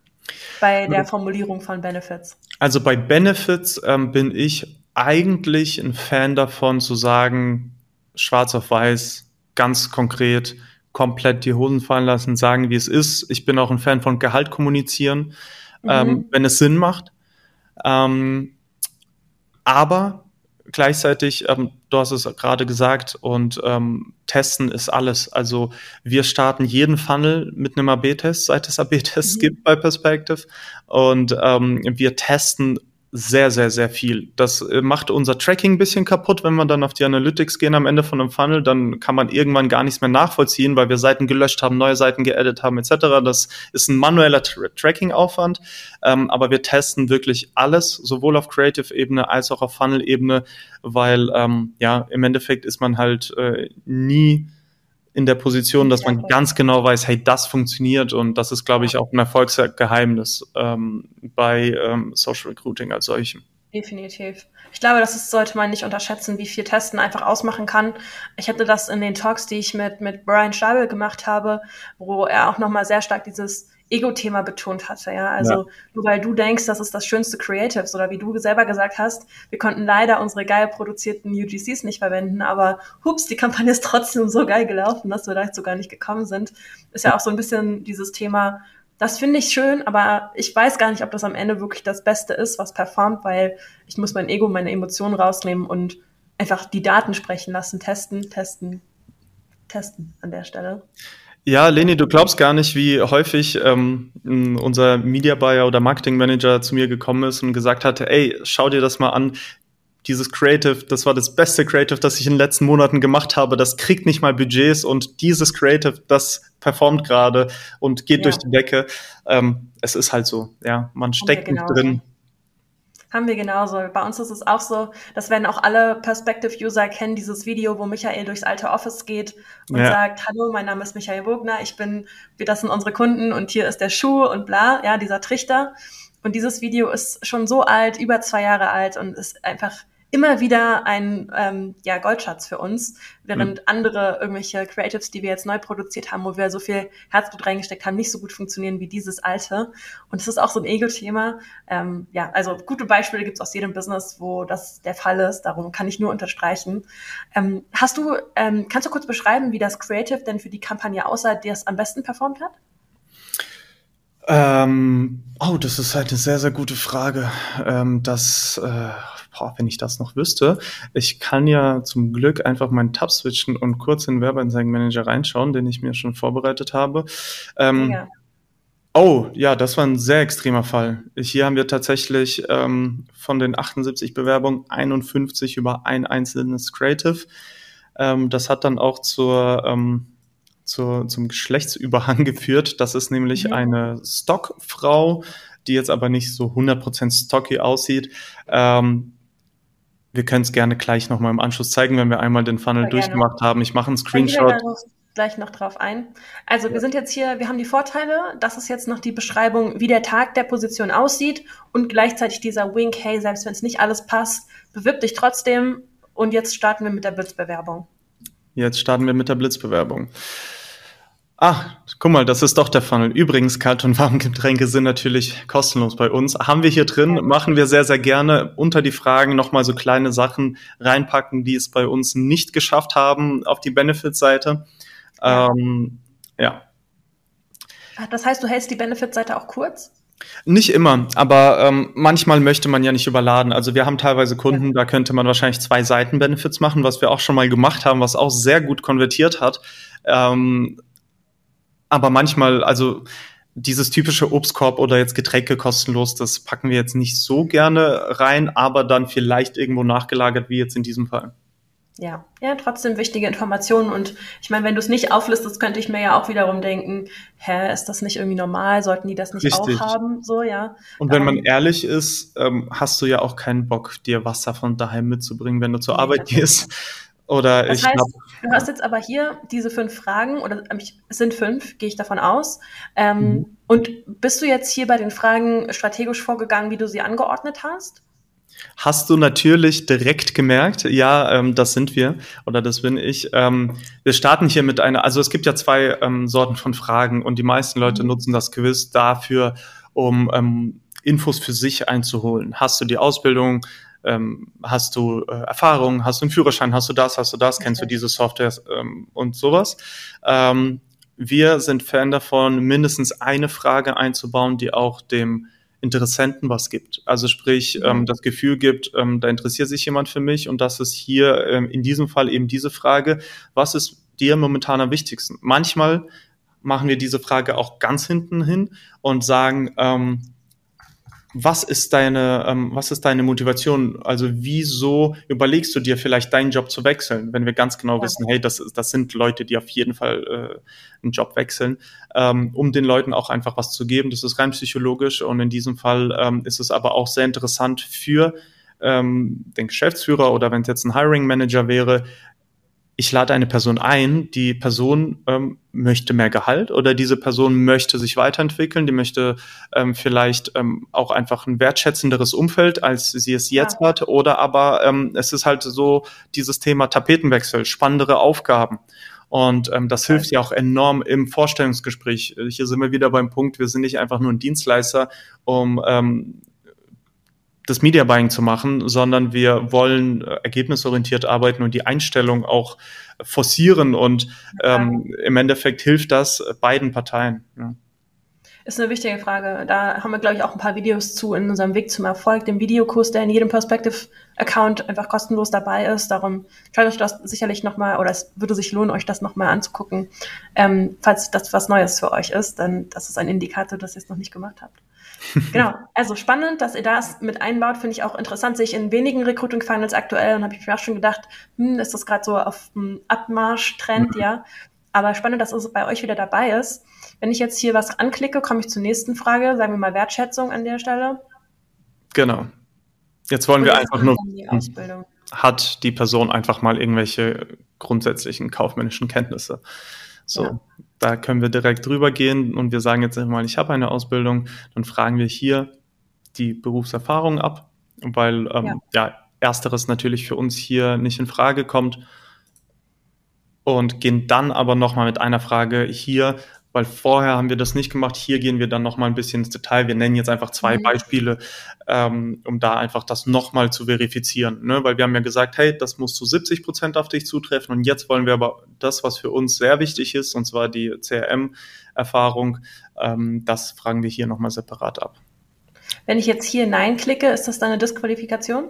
S1: bei der Formulierung von Benefits?
S2: Also bei Benefits ähm, bin ich eigentlich ein Fan davon zu sagen, schwarz auf weiß, ganz konkret, komplett die Hosen fallen lassen, sagen, wie es ist. Ich bin auch ein Fan von Gehalt kommunizieren,
S1: Mhm.
S2: ähm, wenn es Sinn macht. Ähm, aber gleichzeitig, ähm, du hast es gerade gesagt, und ähm, testen ist alles. Also wir starten jeden Funnel mit einem A B-Test, seit es A B-Tests
S1: Mhm.
S2: gibt bei Perspective. Und ähm, wir testen sehr, sehr, sehr viel. Das äh, macht unser Tracking ein bisschen kaputt, wenn wir dann auf die Analytics gehen am Ende von einem Funnel, dann kann man irgendwann gar nichts mehr nachvollziehen, weil wir Seiten gelöscht haben, neue Seiten geedit haben et cetera. Das ist ein manueller Tra- Tracking-Aufwand, ähm, aber wir testen wirklich alles, sowohl auf Creative-Ebene als auch auf Funnel-Ebene, weil ähm, ja, im Endeffekt ist man halt äh, nie in der Position, dass man ganz genau weiß, hey, das funktioniert, und das ist, glaube ich, auch ein Erfolgsgeheimnis ähm, bei ähm, Social Recruiting als solchem.
S1: Definitiv. Ich glaube, das ist, sollte man nicht unterschätzen, wie viel Testen einfach ausmachen kann. Ich hatte das in den Talks, die ich mit, mit Brian Stabel gemacht habe, wo er auch nochmal sehr stark dieses Ego-Thema betont hatte. Ja, also
S2: Ja.
S1: nur weil du denkst, das ist das schönste Creatives, oder wie du selber gesagt hast, wir konnten leider unsere geil produzierten U G Cs nicht verwenden, aber hups, die Kampagne ist trotzdem so geil gelaufen, dass wir da sogar nicht gekommen sind. Ist ja auch so ein bisschen dieses Thema, das finde ich schön, aber ich weiß gar nicht, ob das am Ende wirklich das Beste ist, was performt, weil ich muss mein Ego, meine Emotionen rausnehmen und einfach die Daten sprechen lassen, testen, testen, testen an der Stelle.
S2: Ja, Leni, du glaubst gar nicht, wie häufig ähm, unser Media Buyer oder Marketing Manager zu mir gekommen ist und gesagt hatte, ey, schau dir das mal an. Dieses Creative, das war das beste Creative, das ich in den letzten Monaten gemacht habe. Das kriegt nicht mal Budgets, und dieses Creative, das performt gerade und geht
S1: Ja.
S2: durch die Decke. Ähm, es ist halt so, ja, man steckt nicht drin.
S1: Haben wir genauso. Bei uns ist es auch so, das werden auch alle Perspective-User kennen, dieses Video, wo Michael durchs alte Office geht und
S2: Ja.
S1: sagt, hallo, mein Name ist Michael Wogner, ich bin, das sind unsere Kunden und hier ist der Schuh und bla, ja, dieser Trichter. Und dieses Video ist schon so alt, über zwei Jahre alt, und ist einfach immer wieder ein ähm, ja, Goldschatz für uns, während mhm. andere irgendwelche Creatives, die wir jetzt neu produziert haben, wo wir so viel Herzblut reingesteckt haben, nicht so gut funktionieren wie dieses alte. Und es ist auch so ein Ego-Thema. Ähm, ja, also gute Beispiele gibt's aus jedem Business, wo das der Fall ist. Darum kann ich nur unterstreichen. Ähm, hast du, ähm, kannst du kurz beschreiben, wie das Creative denn für die Kampagne aussah, die es am besten performt hat?
S2: Ähm, oh, das ist halt eine sehr, sehr gute Frage. Ähm, das, äh, boah, wenn ich das noch wüsste. Ich kann ja zum Glück einfach meinen Tab switchen und kurz in den Werbeanzeigenmanager reinschauen, den ich mir schon vorbereitet habe. Ähm,
S1: ja.
S2: Oh, ja, das war ein sehr extremer Fall. Hier haben wir tatsächlich ähm, von den achtundsiebzig Bewerbungen einundfünfzig über ein einzelnes Creative. Ähm, das hat dann auch zur ähm, Zur, zum Geschlechtsüberhang geführt. Das ist nämlich mhm. eine Stockfrau, die jetzt aber nicht so hundert Prozent stocky aussieht. Ähm, wir können es gerne gleich nochmal im Anschluss zeigen, wenn wir einmal den Funnel ja, durchgemacht haben. Ich mache einen Screenshot.
S1: Gleich noch drauf ein. Also ja. wir sind jetzt hier, wir haben die Vorteile, das ist jetzt noch die Beschreibung, wie der Tag der Position aussieht, und gleichzeitig dieser Wink, hey, selbst wenn es nicht alles passt, bewirb dich trotzdem, und jetzt starten wir mit der Blitzbewerbung.
S2: Jetzt starten wir mit der Blitzbewerbung. Ah, guck mal, das ist doch der Funnel. Übrigens, Kalt- und Warmgetränke sind natürlich kostenlos bei uns. Haben wir hier drin, ja. machen wir sehr, sehr gerne unter die Fragen nochmal so kleine Sachen reinpacken, die es bei uns nicht geschafft haben auf die Benefits-Seite. Ja. Ähm, ja.
S1: Das heißt, du hältst die Benefits-Seite auch kurz?
S2: Nicht immer, aber ähm, manchmal möchte man ja nicht überladen. Also wir haben teilweise Kunden, ja. da könnte man wahrscheinlich zwei Seiten Benefits machen, was wir auch schon mal gemacht haben, was auch sehr gut konvertiert hat. Ähm, Aber manchmal, also dieses typische Obstkorb oder jetzt Getränke kostenlos, das packen wir jetzt nicht so gerne rein, aber dann vielleicht irgendwo nachgelagert, wie jetzt in diesem Fall.
S1: Ja, ja, trotzdem wichtige Informationen. Und ich meine, wenn du es nicht auflistest, könnte ich mir ja auch wiederum denken, hä, ist das nicht irgendwie normal? Sollten die das nicht Richtig. auch haben? So, ja.
S2: Und wenn man ehrlich ist, ähm, hast du ja auch keinen Bock, dir Wasser von daheim mitzubringen, wenn du zur nee, Arbeit gehst. Oder
S1: das
S2: ich
S1: heißt,
S2: hab,
S1: du hast jetzt aber hier diese fünf Fragen, oder es sind fünf, gehe ich davon aus. Ähm, mhm. Und bist du jetzt hier bei den Fragen strategisch vorgegangen, wie du sie angeordnet hast?
S2: Hast du natürlich direkt gemerkt, ja, ähm, das sind wir oder das bin ich. Ähm, wir starten hier mit einer, also es gibt ja zwei ähm, Sorten von Fragen, und die meisten Leute mhm. nutzen das Quiz dafür, um ähm, Infos für sich einzuholen. Hast du die Ausbildung? Ähm, hast du äh, Erfahrung, hast du einen Führerschein, hast du das, hast du das, okay. kennst du diese Software ähm, und sowas. Ähm, wir sind Fan davon, mindestens eine Frage einzubauen, die auch dem Interessenten was gibt. Also sprich, ähm, das Gefühl gibt, ähm, da interessiert sich jemand für mich und das ist hier ähm, in diesem Fall eben diese Frage, was ist dir momentan am wichtigsten? Manchmal machen wir diese Frage auch ganz hinten hin und sagen, ähm, was ist deine, ähm, was ist deine Motivation? Also wieso überlegst du dir vielleicht deinen Job zu wechseln, wenn wir ganz genau ja. wissen, hey, das, das sind Leute, die auf jeden Fall äh, einen Job wechseln, ähm, um den Leuten auch einfach was zu geben. Das ist rein psychologisch und in diesem Fall ähm, ist es aber auch sehr interessant für ähm, den Geschäftsführer oder wenn es jetzt ein Hiring Manager wäre, ich lade eine Person ein, die Person ähm, möchte mehr Gehalt oder diese Person möchte sich weiterentwickeln, die möchte ähm, vielleicht ähm, auch einfach ein wertschätzenderes Umfeld, als sie es jetzt ja. hat, oder aber ähm, es ist halt so dieses Thema Tapetenwechsel, spannendere Aufgaben. Und ähm, das hilft ja auch enorm im Vorstellungsgespräch. Hier sind wir wieder beim Punkt, wir sind nicht einfach nur ein Dienstleister, um ähm, das Media Buying zu machen, sondern wir wollen äh, ergebnisorientiert arbeiten und die Einstellung auch forcieren und ähm, im Endeffekt hilft das beiden Parteien. Ja.
S1: Ist eine wichtige Frage. Da haben wir, glaube ich, auch ein paar Videos zu in unserem Weg zum Erfolg, dem Videokurs, der in jedem Perspective-Account einfach kostenlos dabei ist. Darum schaut euch das sicherlich nochmal, oder es würde sich lohnen, euch das nochmal anzugucken. Ähm, falls das was Neues für euch ist, dann das ist ein Indikator, dass ihr es noch nicht gemacht habt. Genau, also spannend, dass ihr das mit einbaut, finde ich auch interessant, sehe ich in wenigen Recruiting-Finals aktuell und habe ich mir auch schon gedacht, hm, ist das gerade so auf dem Abmarsch-Trend, mhm. ja, aber spannend, dass es bei euch wieder dabei ist. Wenn ich jetzt hier was anklicke, komme ich zur nächsten Frage, sagen wir mal Wertschätzung an der Stelle.
S2: Genau, jetzt wollen und wir jetzt einfach nur, die Ausbildung. Hat die Person einfach mal irgendwelche grundsätzlichen kaufmännischen Kenntnisse? So, ja. Da können wir direkt drüber gehen und wir sagen jetzt mal, ich habe eine Ausbildung, dann fragen wir hier die Berufserfahrung ab, weil ähm, ja. ja, ersteres natürlich für uns hier nicht in Frage kommt und gehen dann aber nochmal mit einer Frage hier, weil vorher haben wir das nicht gemacht, hier gehen wir dann nochmal ein bisschen ins Detail, wir nennen jetzt einfach zwei mhm. Beispiele, ähm, um da einfach das nochmal zu verifizieren, ne? Weil wir haben ja gesagt, hey, das muss zu siebzig Prozent auf dich zutreffen und jetzt wollen wir aber das, was für uns sehr wichtig ist, und zwar die C R M-Erfahrung, ähm, das fragen wir hier nochmal separat ab.
S1: Wenn ich jetzt hier Nein klicke, ist das dann eine Disqualifikation?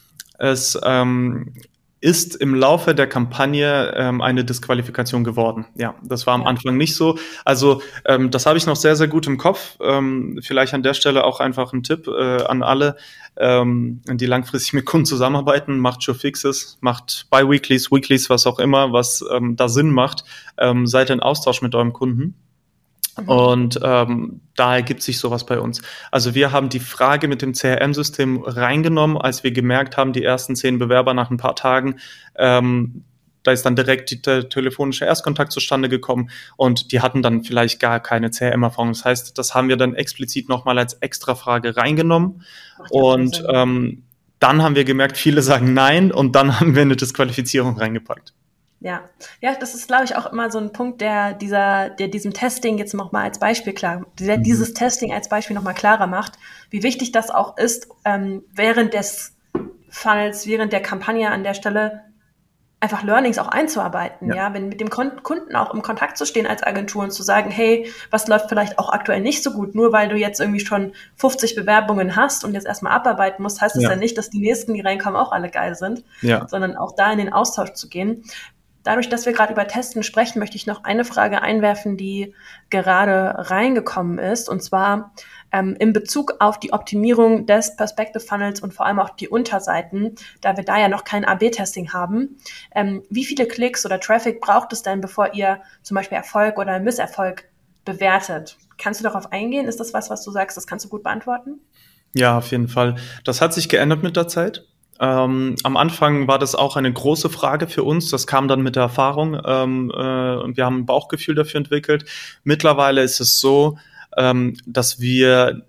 S2: Es ähm, ist im Laufe der Kampagne ähm, eine Disqualifikation geworden. Ja, das war am ja. Anfang nicht so. Also ähm, das habe ich noch sehr, sehr gut im Kopf. Ähm, vielleicht an der Stelle auch einfach ein Tipp äh, an alle, ähm, die langfristig mit Kunden zusammenarbeiten. Macht Showfixes, macht Bi-Weeklies, Weeklies, was auch immer, was ähm, da Sinn macht. Ähm, seid in Austausch mit eurem Kunden. Und ähm, da ergibt sich sowas bei uns. Also wir haben die Frage mit dem C R M-System reingenommen, als wir gemerkt haben, die ersten zehn Bewerber nach ein paar Tagen, ähm, da ist dann direkt die, der telefonische Erstkontakt zustande gekommen und die hatten dann vielleicht gar keine C R M-Erfahrung. Das heißt, das haben wir dann explizit nochmal als Extra-Frage reingenommen. Ach, und ähm, dann haben wir gemerkt, viele sagen Nein und dann haben wir eine Disqualifizierung reingepackt.
S1: Ja, ja, das ist, glaube ich, auch immer so ein Punkt, der dieser, der diesem Testing jetzt nochmal als Beispiel klar, der mhm. dieses Testing als Beispiel nochmal klarer macht, wie wichtig das auch ist, ähm, während des Funnels, während der Kampagne an der Stelle einfach Learnings auch einzuarbeiten, ja, ja? Wenn mit dem Kunden auch im Kontakt zu stehen als Agentur und zu sagen, hey, was läuft vielleicht auch aktuell nicht so gut, nur weil du jetzt irgendwie schon fünfzig Bewerbungen hast und jetzt erstmal abarbeiten musst, heißt das ja. ja nicht, dass die nächsten, die reinkommen, auch alle geil sind, ja. sondern auch da in den Austausch zu gehen. Dadurch, dass wir gerade über Testen sprechen, möchte ich noch eine Frage einwerfen, die gerade reingekommen ist, und zwar ähm, in Bezug auf die Optimierung des Perspective Funnels und vor allem auch die Unterseiten, da wir da ja noch kein A B Testing haben. Ähm, wie viele Klicks oder Traffic braucht es denn, bevor ihr zum Beispiel Erfolg oder Misserfolg bewertet? Kannst du darauf eingehen? Ist das was, was du sagst, das kannst du gut beantworten?
S2: Ja, auf jeden Fall. Das hat sich geändert mit der Zeit. Ähm, am Anfang war das auch eine große Frage für uns. Das kam dann mit der Erfahrung ähm, äh, und wir haben ein Bauchgefühl dafür entwickelt. Mittlerweile ist es so, ähm, dass wir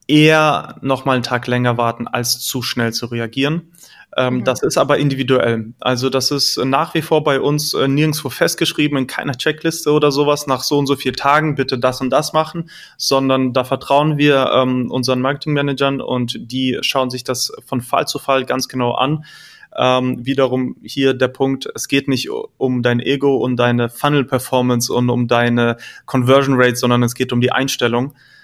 S2: eher noch mal einen Tag länger warten, als zu schnell zu reagieren. Ähm, mhm. Das ist aber individuell. Also das ist nach wie vor bei uns äh, nirgendwo festgeschrieben, in keiner Checkliste oder sowas, nach so und so vielen Tagen bitte das und das machen, sondern da vertrauen wir ähm, unseren Marketingmanagern und die schauen sich das von Fall zu Fall ganz genau an. Ähm, wiederum hier der Punkt, es geht nicht um dein Ego und deine Funnel-Performance und um deine Conversion Rate, sondern es geht um die Einstellung.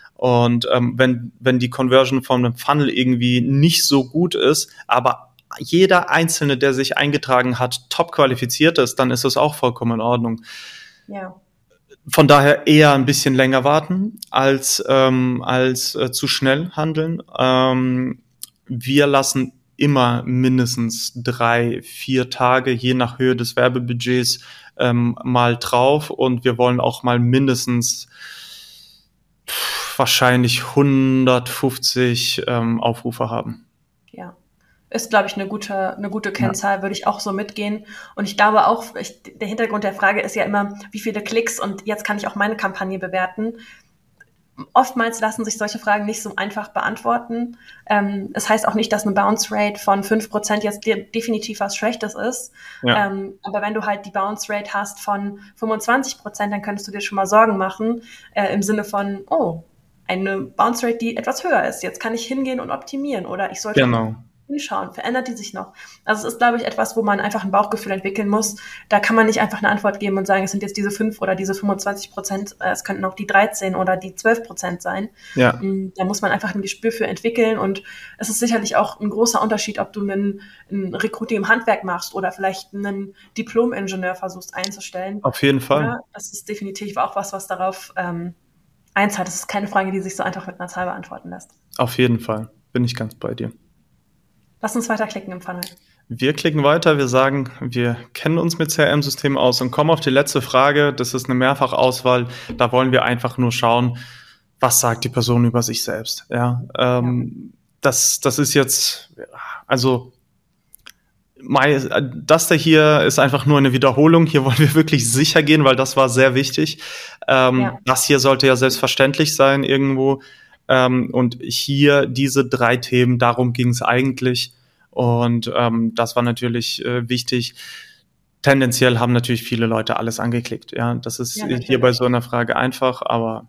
S2: Und ähm, wenn, wenn die Conversion von einem Funnel irgendwie nicht so gut ist, aber jeder Einzelne, der sich eingetragen hat, top qualifiziert ist, dann ist das auch vollkommen in Ordnung.
S1: Ja.
S2: Von daher eher ein bisschen länger warten, als, ähm, als äh, zu schnell handeln. Ähm, wir lassen immer mindestens drei, vier Tage, je nach Höhe des Werbebudgets, ähm, mal drauf. Und wir wollen auch mal mindestens pff, wahrscheinlich hundertfünfzig ähm, Aufrufe haben.
S1: Ja. Ist, glaube ich, eine gute, eine gute Kennzahl, ja. Würde ich auch so mitgehen. Und ich glaube auch, ich, der Hintergrund der Frage ist ja immer, wie viele Klicks, und jetzt kann ich auch meine Kampagne bewerten. Oftmals lassen sich solche Fragen nicht so einfach beantworten. Ähm, es heißt auch nicht, dass eine Bounce Rate von fünf Prozent jetzt de- definitiv was Schlechtes ist. Ja. Ähm, aber wenn du halt die Bounce Rate hast von fünfundzwanzig Prozent, dann könntest du dir schon mal Sorgen machen, äh, im Sinne von, oh, eine Bounce Rate, die etwas höher ist. Jetzt kann ich hingehen und optimieren, oder ich sollte
S2: genau.
S1: hinschauen, verändert die sich noch? Also es ist, glaube ich, etwas, wo man einfach ein Bauchgefühl entwickeln muss. Da kann man nicht einfach eine Antwort geben und sagen, es sind jetzt diese fünf oder diese fünfundzwanzig Prozent, es könnten auch die dreizehn oder die zwölf Prozent sein.
S2: Ja.
S1: Da muss man einfach ein Gespür für entwickeln, und es ist sicherlich auch ein großer Unterschied, ob du einen, ein Recruiting im Handwerk machst oder vielleicht einen Diplom-Ingenieur versuchst einzustellen.
S2: Auf jeden Fall.
S1: Ja, das ist definitiv auch was, was darauf ähm, einzahlt. Das ist keine Frage, die sich so einfach mit einer Zahl beantworten lässt.
S2: Auf jeden Fall, bin ich ganz bei dir.
S1: Lass uns weiterklicken im Funnel.
S2: Wir klicken weiter, wir sagen, wir kennen uns mit C R M-Systemen aus und kommen auf die letzte Frage. Das ist eine Mehrfachauswahl. Da wollen wir einfach nur schauen, was sagt die Person über sich selbst. Ja, ähm, ja. Das, das ist jetzt, also das da hier ist einfach nur eine Wiederholung. Hier wollen wir wirklich sicher gehen, weil das war sehr wichtig. Ähm, ja. Das hier sollte ja selbstverständlich sein irgendwo. Ähm, und hier diese drei Themen, darum ging es eigentlich. Und ähm, das war natürlich äh, wichtig. Tendenziell haben natürlich viele Leute alles angeklickt. Ja, das ist ja, hier bei so einer Frage einfach, aber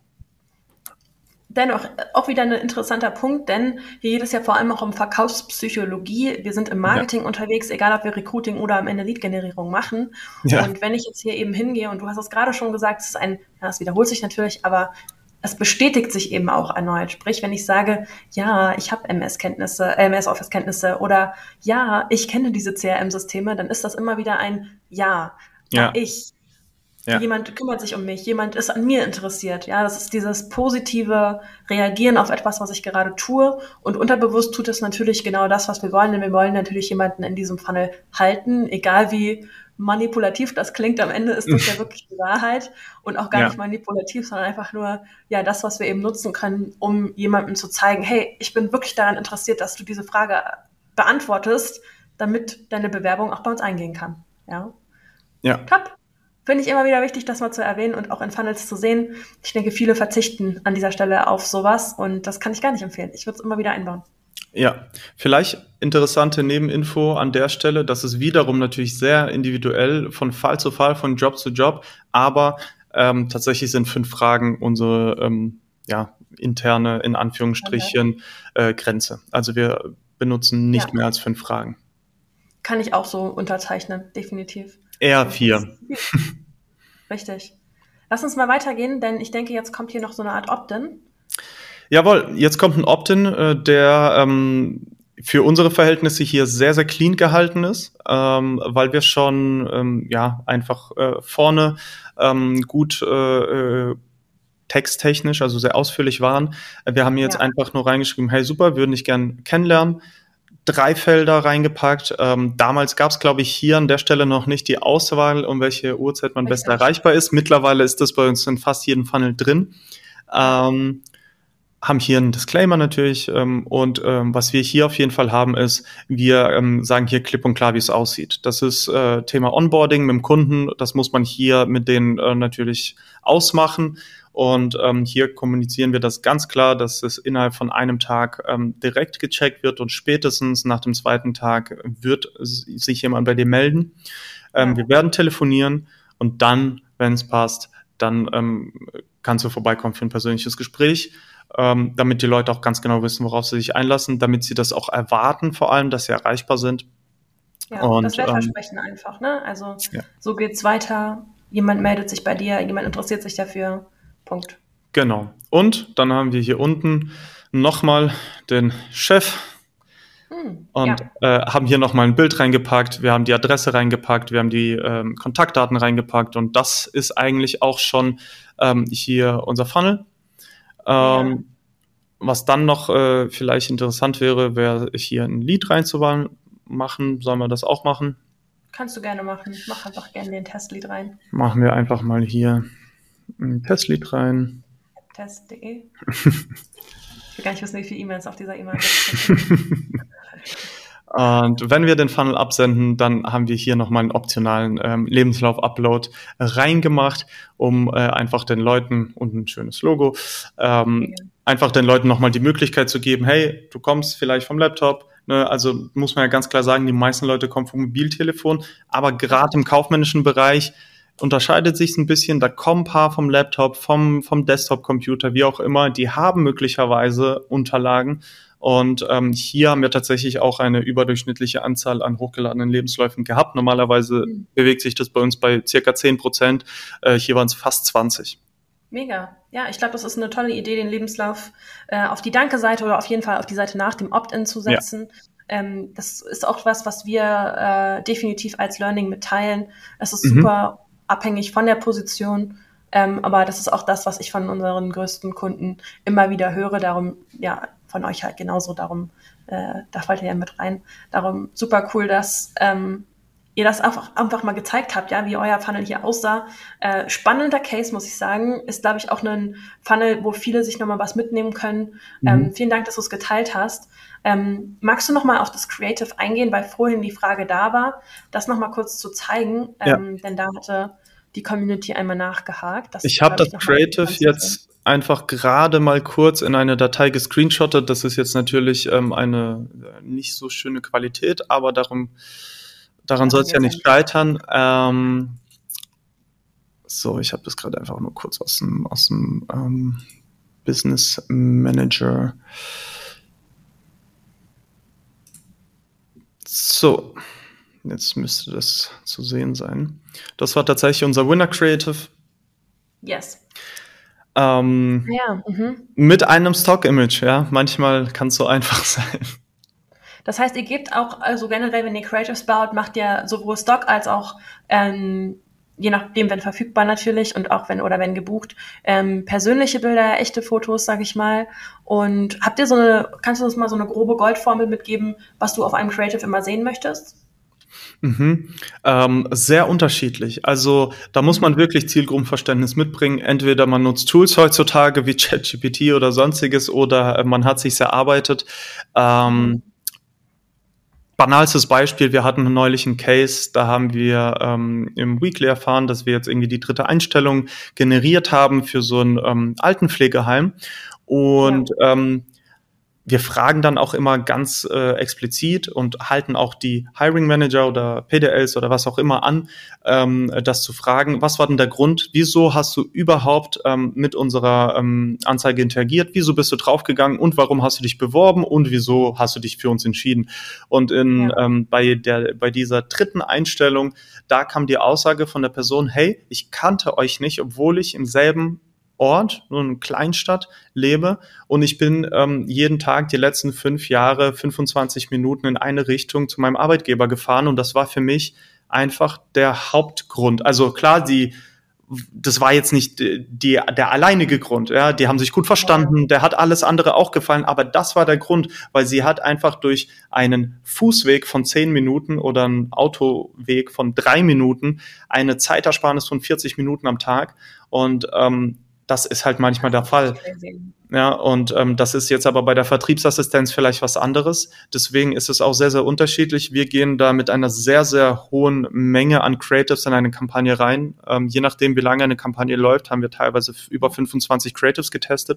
S1: dennoch auch wieder ein interessanter Punkt, denn hier geht es ja vor allem auch um Verkaufspsychologie. Wir sind im Marketing ja. unterwegs, egal ob wir Recruiting oder am Ende Lead-Generierung machen. Ja. Und wenn ich jetzt hier eben hingehe, und du hast es gerade schon gesagt, es ist ein, ja, es wiederholt sich natürlich, aber es bestätigt sich eben auch erneut. Sprich, wenn ich sage, ja, ich habe M S-Kenntnisse, äh, M S-Office-Kenntnisse oder ja, ich kenne diese C R M-Systeme, dann ist das immer wieder ein Ja,
S2: ja.
S1: ich.
S2: Ja.
S1: Jemand kümmert sich um mich, jemand ist an mir interessiert. Ja, das ist dieses positive Reagieren auf etwas, was ich gerade tue. Und unterbewusst tut es natürlich genau das, was wir wollen, denn wir wollen natürlich jemanden in diesem Funnel halten, egal wie manipulativ das klingt. Am Ende ist das ja wirklich die Wahrheit und auch gar ja. nicht manipulativ, sondern einfach nur ja das, was wir eben nutzen können, um jemandem zu zeigen, hey, ich bin wirklich daran interessiert, dass du diese Frage beantwortest, damit deine Bewerbung auch bei uns eingehen kann. Ja.
S2: Ja.
S1: Top. Finde ich immer wieder wichtig, das mal zu erwähnen und auch in Funnels zu sehen. Ich denke, viele verzichten an dieser Stelle auf sowas und das kann ich gar nicht empfehlen. Ich würde es immer wieder einbauen.
S2: Ja, vielleicht interessante Nebeninfo an der Stelle, das ist wiederum natürlich sehr individuell von Fall zu Fall, von Job zu Job, aber ähm, tatsächlich sind fünf Fragen unsere ähm, ja, interne, in Anführungsstrichen, äh, Grenze. Also wir benutzen nicht ja. mehr als fünf Fragen.
S1: Kann ich auch so unterzeichnen, definitiv.
S2: Eher vier.
S1: Richtig. Lass uns mal weitergehen, denn ich denke, jetzt kommt hier noch so eine Art Opt-in.
S2: Jawohl, jetzt kommt ein Opt-in, äh, der ähm, für unsere Verhältnisse hier sehr, sehr clean gehalten ist, ähm, weil wir schon ähm, ja einfach äh, vorne ähm, gut äh, texttechnisch, also sehr ausführlich waren. Wir haben jetzt ja. einfach nur reingeschrieben, hey super, würden dich gern kennenlernen. Drei Felder reingepackt. Ähm, damals gab es, glaube ich, hier an der Stelle noch nicht die Auswahl, um welche Uhrzeit man besser erreichbar ist. Mittlerweile ist das bei uns in fast jedem Funnel drin. Ähm, haben hier einen Disclaimer natürlich ähm, und ähm, was wir hier auf jeden Fall haben ist, wir ähm, sagen hier klipp und klar, wie es aussieht. Das ist äh, Thema Onboarding mit dem Kunden, das muss man hier mit denen äh, natürlich ausmachen. Und ähm, hier kommunizieren wir das ganz klar, dass es innerhalb von einem Tag ähm, direkt gecheckt wird und spätestens nach dem zweiten Tag wird sich jemand bei dir melden. Ähm, ja. Wir werden telefonieren und dann, wenn es passt, dann ähm, kannst du vorbeikommen für ein persönliches Gespräch, ähm, damit die Leute auch ganz genau wissen, worauf sie sich einlassen, damit sie das auch erwarten, vor allem, dass sie erreichbar sind.
S1: Ja, und das Wertversprechen ähm, einfach, ne? Also ja. so geht's weiter, jemand meldet sich bei dir, jemand interessiert sich dafür. Punkt.
S2: Genau. Und dann haben wir hier unten nochmal den Chef
S1: Hm,
S2: und
S1: ja.
S2: äh, haben hier nochmal ein Bild reingepackt, wir haben die Adresse reingepackt, wir haben die ähm, Kontaktdaten reingepackt und das ist eigentlich auch schon ähm, hier unser Funnel.
S1: Mega.
S2: Ähm, was dann noch äh, vielleicht interessant wäre, wäre hier ein Lead reinzumachen. Sollen wir das auch machen?
S1: Kannst du gerne machen. Mach einfach gerne den Testlead rein.
S2: Machen wir einfach mal hier ein Testlead rein.
S1: test punkt de. Ich will gar nicht wissen, wie viele E-Mails auf dieser E-Mail-Adresse sind.
S2: Und wenn wir den Funnel absenden, dann haben wir hier nochmal einen optionalen ähm, Lebenslauf-Upload reingemacht, um äh, einfach den Leuten, und ein schönes Logo, ähm,
S1: Ja.
S2: einfach den Leuten nochmal die Möglichkeit zu geben, hey, du kommst vielleicht vom Laptop, ne? Also muss man ja ganz klar sagen, die meisten Leute kommen vom Mobiltelefon, aber gerade im kaufmännischen Bereich unterscheidet sich ein bisschen, da kommen ein paar vom Laptop, vom, vom Desktop-Computer, wie auch immer, die haben möglicherweise Unterlagen. Und ähm, hier haben wir tatsächlich auch eine überdurchschnittliche Anzahl an hochgeladenen Lebensläufen gehabt. Normalerweise
S1: Mhm.
S2: bewegt sich das bei uns bei circa zehn Prozent. Äh, hier waren es fast zwanzig.
S1: Mega. Ja, ich glaube, das ist eine tolle Idee, den Lebenslauf äh, auf die Danke-Seite oder auf jeden Fall auf die Seite nach dem Opt-in zu setzen. Ja. Ähm, das ist auch was, was wir äh, definitiv als Learning mitteilen. Es ist
S2: Mhm.
S1: super abhängig von der Position. Ähm, aber das ist auch das, was ich von unseren größten Kunden immer wieder höre. Darum, ja, von euch halt genauso. Darum, äh, da fällt ihr ja mit rein. Darum super cool, dass ähm, ihr das einfach, einfach mal gezeigt habt, ja, wie euer Funnel hier aussah. Äh, spannender Case, muss ich sagen. Ist, glaube ich, auch ein Funnel, wo viele sich nochmal was mitnehmen können.
S2: Mhm.
S1: Ähm, vielen Dank, dass du es geteilt hast. Ähm, magst du nochmal auf das Creative eingehen, weil vorhin die Frage da war, das nochmal kurz zu zeigen, ähm, ja. Denn da hatte die Community einmal nachgehakt. Das,
S2: ich habe das Creative jetzt einfach gerade mal kurz in eine Datei gescreenshottet. Das ist jetzt natürlich ähm, eine nicht so schöne Qualität, aber darum, daran soll es ja nicht scheitern. Ähm, so, ich habe das gerade einfach nur kurz aus dem, aus dem ähm, Business Manager. So, jetzt müsste das zu sehen sein. Das war tatsächlich unser Winner Creative.
S1: Yes.
S2: Ähm,
S1: ja, mhm.
S2: Mit einem Stock-Image, ja. Manchmal kann es so einfach sein.
S1: Das heißt, ihr gebt auch, also generell, wenn ihr Creatives baut, macht ihr sowohl Stock als auch, ähm, je nachdem, wenn verfügbar natürlich und auch wenn oder wenn gebucht, ähm, persönliche Bilder, echte Fotos, sag ich mal. Und habt ihr so eine, kannst du uns mal so eine grobe Goldformel mitgeben, was du auf einem Creative immer sehen möchtest?
S2: Mhm. Ähm, sehr unterschiedlich. Also da muss man wirklich Zielgruppenverständnis mitbringen. Entweder man nutzt Tools heutzutage wie ChatGPT oder sonstiges oder man hat sich's erarbeitet. Ähm, mhm. Banalstes Beispiel, wir hatten neulich einen Case, da haben wir ähm, im Weekly erfahren, dass wir jetzt irgendwie die dritte Einstellung generiert haben für so ein ähm, Altenpflegeheim. Und ja. ähm, wir fragen dann auch immer ganz äh, explizit und halten auch die Hiring Manager oder P D Ls oder was auch immer an, ähm, das zu fragen, was war denn der Grund, wieso hast du überhaupt ähm, mit unserer ähm, Anzeige interagiert, wieso bist du draufgegangen und warum hast du dich beworben und wieso hast du dich für uns entschieden? Und in, ja. ähm, bei, der, bei dieser dritten Einstellung, da kam die Aussage von der Person, hey, ich kannte euch nicht, obwohl ich im selben Ort, nur eine Kleinstadt, lebe und ich bin ähm, jeden Tag die letzten fünf Jahre fünfundzwanzig Minuten in eine Richtung zu meinem Arbeitgeber gefahren und das war für mich einfach der Hauptgrund. Also klar, die, das war jetzt nicht die, der alleinige Grund, ja, die haben sich gut verstanden, der hat alles andere auch gefallen, aber das war der Grund, weil sie hat einfach durch einen Fußweg von zehn Minuten oder einen Autoweg von drei Minuten eine Zeitersparnis von vierzig Minuten am Tag und ähm, das ist halt manchmal der Fall. Ja, und ähm, das ist jetzt aber bei der Vertriebsassistenz vielleicht was anderes. Deswegen ist es auch sehr, sehr unterschiedlich. Wir gehen da mit einer sehr, sehr hohen Menge an Creatives in eine Kampagne rein. Ähm, je nachdem, wie lange eine Kampagne läuft, haben wir teilweise über fünfundzwanzig Creatives getestet.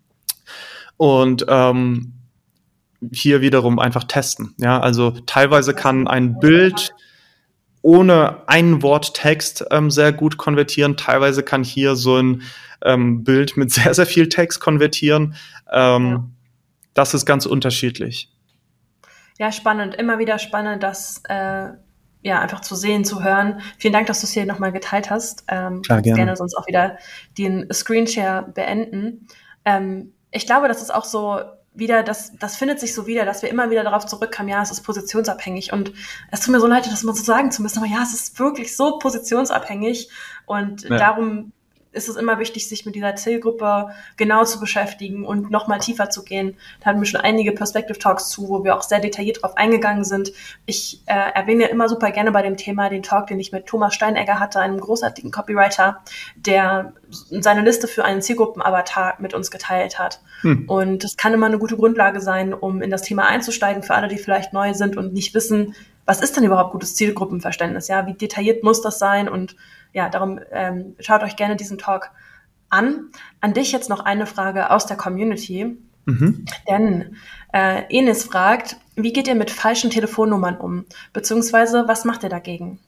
S2: Und ähm, hier wiederum einfach testen. Ja, also teilweise kann ein Bild ohne ein Wort Text ähm, sehr gut konvertieren. Teilweise kann hier so ein ähm, Bild mit sehr, sehr viel Text konvertieren. Ähm, ja. Das ist ganz unterschiedlich.
S1: Ja, spannend. Immer wieder spannend, das äh, ja einfach zu sehen, zu hören. Vielen Dank, dass du es hier nochmal geteilt hast. Ähm,
S2: Klar,
S1: kannst
S2: gerne.
S1: gerne sonst auch wieder den Screenshare beenden. Ähm, ich glaube, das ist auch so wieder, das, das findet sich so wieder, dass wir immer wieder darauf zurückkommen, ja, es ist positionsabhängig. Und es tut mir so leid, das mal so sagen zu müssen, aber ja, es ist wirklich so positionsabhängig. Und
S2: Ja.
S1: darum ist es immer wichtig, sich mit dieser Zielgruppe genau zu beschäftigen und nochmal tiefer zu gehen. Da hatten wir schon einige Perspective Talks zu, wo wir auch sehr detailliert drauf eingegangen sind. Ich äh, erwähne immer super gerne bei dem Thema den Talk, den ich mit Thomas Steinegger hatte, einem großartigen Copywriter, der seine Liste für einen Zielgruppenavatar mit uns geteilt hat. Hm. Und das kann immer eine gute Grundlage sein, um in das Thema einzusteigen, für alle, die vielleicht neu sind und nicht wissen, was ist denn überhaupt gutes Zielgruppenverständnis? Ja, wie detailliert muss das sein? Und ja, darum ähm, schaut euch gerne diesen Talk an. An dich jetzt noch eine Frage aus der Community. Mhm. Denn äh, Enis fragt, wie geht ihr mit falschen Telefonnummern um? Beziehungsweise, was macht ihr dagegen?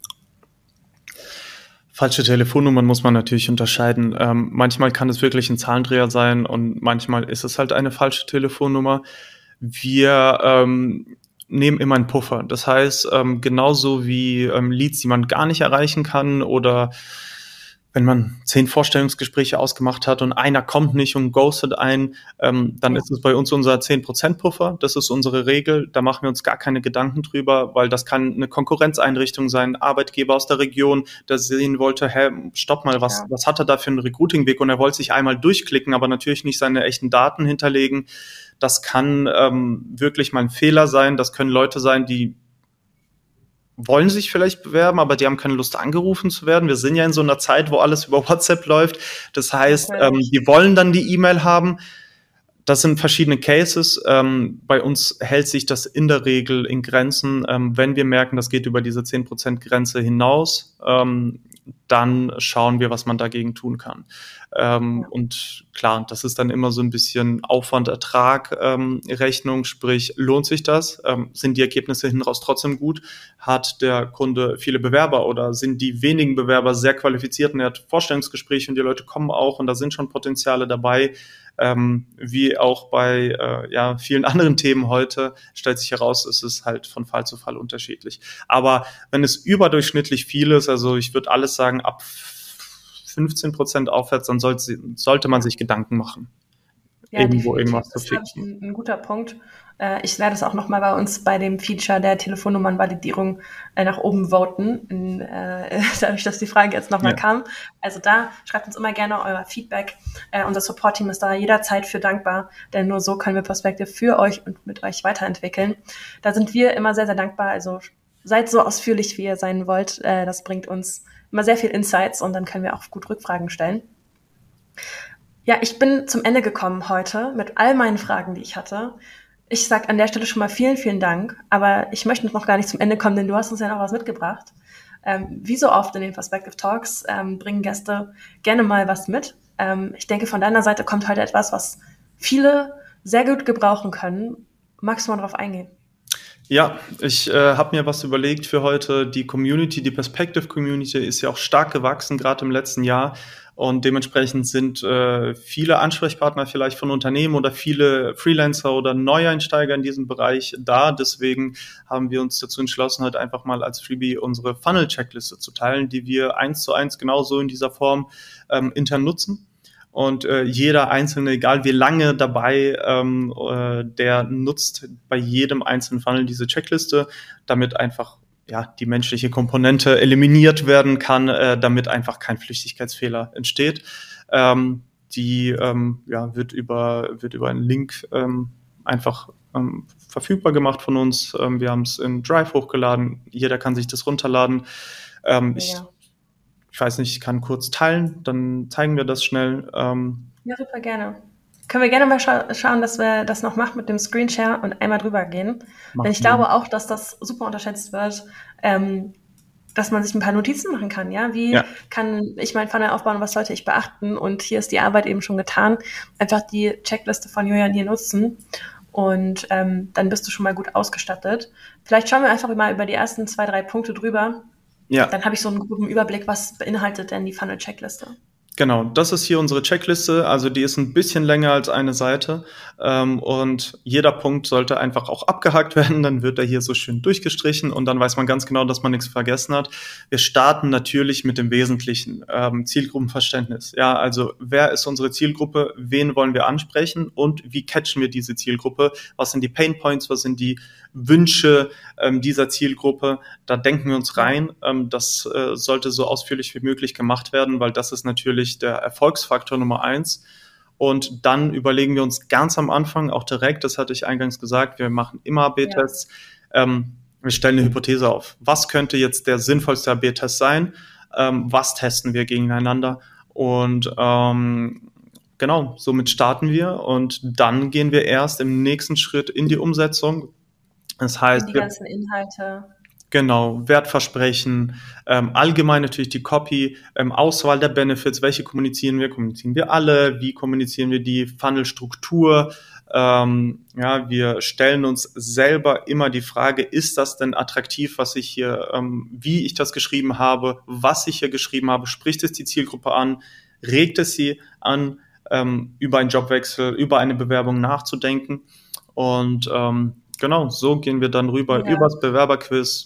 S2: Falsche Telefonnummern muss man natürlich unterscheiden. Ähm, manchmal kann es wirklich ein Zahlendreher sein und manchmal ist es halt eine falsche Telefonnummer. Wir ähm, nehmen immer einen Puffer. Das heißt, ähm, genauso wie ähm, Leads, die man gar nicht erreichen kann oder wenn man zehn Vorstellungsgespräche ausgemacht hat und einer kommt nicht und ghostet einen, ähm, dann ja. ist es bei uns unser zehn Prozent Puffer. Das ist unsere Regel. Da machen wir uns gar keine Gedanken drüber, weil das kann eine Konkurrenzeinrichtung sein, ein Arbeitgeber aus der Region, der sehen wollte, hä, stopp mal, was, ja. was hat er da für einen Recruiting-Weg? Und er wollte sich einmal durchklicken, aber natürlich nicht seine echten Daten hinterlegen. Das kann ähm, wirklich mal ein Fehler sein. Das können Leute sein, die wollen sich vielleicht bewerben, aber die haben keine Lust, angerufen zu werden. Wir sind ja in so einer Zeit, wo alles über WhatsApp läuft. Das heißt, okay. ähm, die wollen dann die E-Mail haben. Das sind verschiedene Cases. Ähm, bei uns hält sich das in der Regel in Grenzen. Ähm, wenn wir merken, das geht über diese zehn Prozent Grenze hinaus, ähm, dann schauen wir, was man dagegen tun kann. Ähm, ja. Und klar, das ist dann immer so ein bisschen Aufwand-Ertrag-Rechnung, ähm, sprich, lohnt sich das? Ähm, sind die Ergebnisse hinten raus trotzdem gut? Hat der Kunde viele Bewerber oder sind die wenigen Bewerber sehr qualifiziert und er hat Vorstellungsgespräche und die Leute kommen auch und da sind schon Potenziale dabei? Ähm, wie auch bei äh, ja, vielen anderen Themen heute, stellt sich heraus, ist es halt von Fall zu Fall unterschiedlich. Aber wenn es überdurchschnittlich viel ist, also ich würde alles sagen, ab fünfzehn Prozent aufwärts, dann sollte, sollte man sich Gedanken machen,
S1: ja, irgendwo irgendwas zu fixen. Das ist ein guter Punkt. Ich werde es auch nochmal bei uns bei dem Feature der Telefonnummernvalidierung nach oben voten, in, äh, dadurch, dass die Frage jetzt nochmal ja. kam. Also da schreibt uns immer gerne euer Feedback. Äh, unser Support-Team ist da jederzeit für dankbar, denn nur so können wir Perspektive für euch und mit euch weiterentwickeln. Da sind wir immer sehr, sehr dankbar. Also seid so ausführlich, wie ihr sein wollt. Äh, das bringt uns immer sehr viel Insights und dann können wir auch gut Rückfragen stellen. Ja, ich bin zum Ende gekommen heute mit all meinen Fragen, die ich hatte. Ich sage an der Stelle schon mal vielen, vielen Dank, aber ich möchte noch gar nicht zum Ende kommen, denn du hast uns ja noch was mitgebracht. Ähm, wie so oft in den Perspective Talks ähm, bringen Gäste gerne mal was mit. Ähm, ich denke, von deiner Seite kommt heute etwas, was viele sehr gut gebrauchen können. Magst du mal drauf eingehen?
S2: Ja, ich äh, habe mir was überlegt für heute. Die Community, die Perspective Community ist ja auch stark gewachsen, gerade im letzten Jahr. Und dementsprechend sind äh, viele Ansprechpartner vielleicht von Unternehmen oder viele Freelancer oder Neueinsteiger in diesem Bereich da. Deswegen haben wir uns dazu entschlossen, heute einfach mal als Freebie unsere Funnel-Checkliste zu teilen, die wir eins zu eins genauso in dieser Form ähm, intern nutzen. Und äh, jeder Einzelne, egal wie lange dabei, ähm, äh, der nutzt bei jedem einzelnen Funnel diese Checkliste, damit einfach ja die menschliche Komponente eliminiert werden kann, äh, damit einfach kein Flüchtigkeitsfehler entsteht. Ähm, die ähm, ja, wird über wird über einen Link ähm, einfach ähm, verfügbar gemacht von uns. Ähm, wir haben es in Drive hochgeladen. Jeder kann sich das runterladen. Ähm, ja. ich Ich weiß nicht, ich kann kurz teilen, dann zeigen wir das schnell. Ähm
S1: ja, super gerne. Können wir gerne mal scha- schauen, dass wir das noch machen mit dem Screenshare und einmal drüber gehen. Denn ich Sinn. glaube auch, dass das super unterschätzt wird, ähm, dass man sich ein paar Notizen machen kann. Ja, wie ja. kann ich mein Funnel aufbauen, was sollte ich beachten? Und hier ist die Arbeit eben schon getan. Einfach die Checkliste von Julian hier nutzen. Und ähm, dann bist du schon mal gut ausgestattet. Vielleicht schauen wir einfach mal über die ersten zwei, drei Punkte drüber. Ja. Dann habe ich so einen guten Überblick, was beinhaltet denn die Funnel-Checkliste.
S2: Genau, das ist hier unsere Checkliste. Also die ist ein bisschen länger als eine Seite ähm, und jeder Punkt sollte einfach auch abgehakt werden. Dann wird er hier so schön durchgestrichen und dann weiß man ganz genau, dass man nichts vergessen hat. Wir starten natürlich mit dem Wesentlichen, ähm, Zielgruppenverständnis. Ja, also wer ist unsere Zielgruppe? Wen wollen wir ansprechen und wie catchen wir diese Zielgruppe? Was sind die Painpoints? Was sind die Wünsche ähm, dieser Zielgruppe? Da denken wir uns rein. Ähm, das äh, sollte so ausführlich wie möglich gemacht werden, weil das ist natürlich der Erfolgsfaktor Nummer eins. Und dann überlegen wir uns ganz am Anfang auch direkt, das hatte ich eingangs gesagt, wir machen immer A B-Tests. Ja. Ähm, wir stellen eine Hypothese auf. Was könnte jetzt der sinnvollste A B-Test sein? Ähm, was testen wir gegeneinander? Und ähm, genau, somit starten wir und dann gehen wir erst im nächsten Schritt in die Umsetzung. Das heißt,
S1: die ganzen Inhalte.
S2: Genau, Wertversprechen, ähm, allgemein natürlich die Copy, ähm, Auswahl der Benefits, welche kommunizieren wir, kommunizieren wir alle, wie kommunizieren wir die Funnelstruktur, ähm, ja, wir stellen uns selber immer die Frage, ist das denn attraktiv, was ich hier, ähm, wie ich das geschrieben habe, was ich hier geschrieben habe, spricht es die Zielgruppe an, regt es sie an, ähm, über einen Jobwechsel, über eine Bewerbung nachzudenken und ähm, genau, so gehen wir dann rüber ja. übers Bewerberquiz,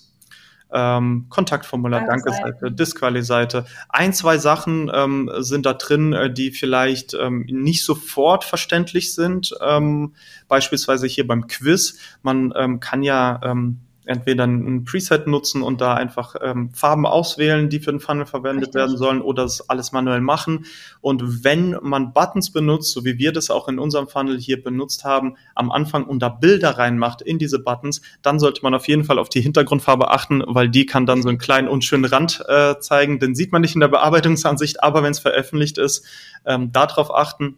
S2: Ähm, Kontaktformular, Danke-Seite, Disquali-Seite. Ein, zwei Sachen ähm, sind da drin, äh, die vielleicht ähm, nicht sofort verständlich sind. Ähm, beispielsweise hier beim Quiz. Man ähm, kann ja ähm, entweder ein Preset nutzen und da einfach ähm, Farben auswählen, die für den Funnel verwendet Richtig. werden sollen, oder das alles manuell machen. Und wenn man Buttons benutzt, so wie wir das auch in unserem Funnel hier benutzt haben, am Anfang und da Bilder reinmacht in diese Buttons, dann sollte man auf jeden Fall auf die Hintergrundfarbe achten, weil die kann dann so einen kleinen unschönen Rand äh, zeigen. Den sieht man nicht in der Bearbeitungsansicht, aber wenn es veröffentlicht ist, ähm, darauf achten.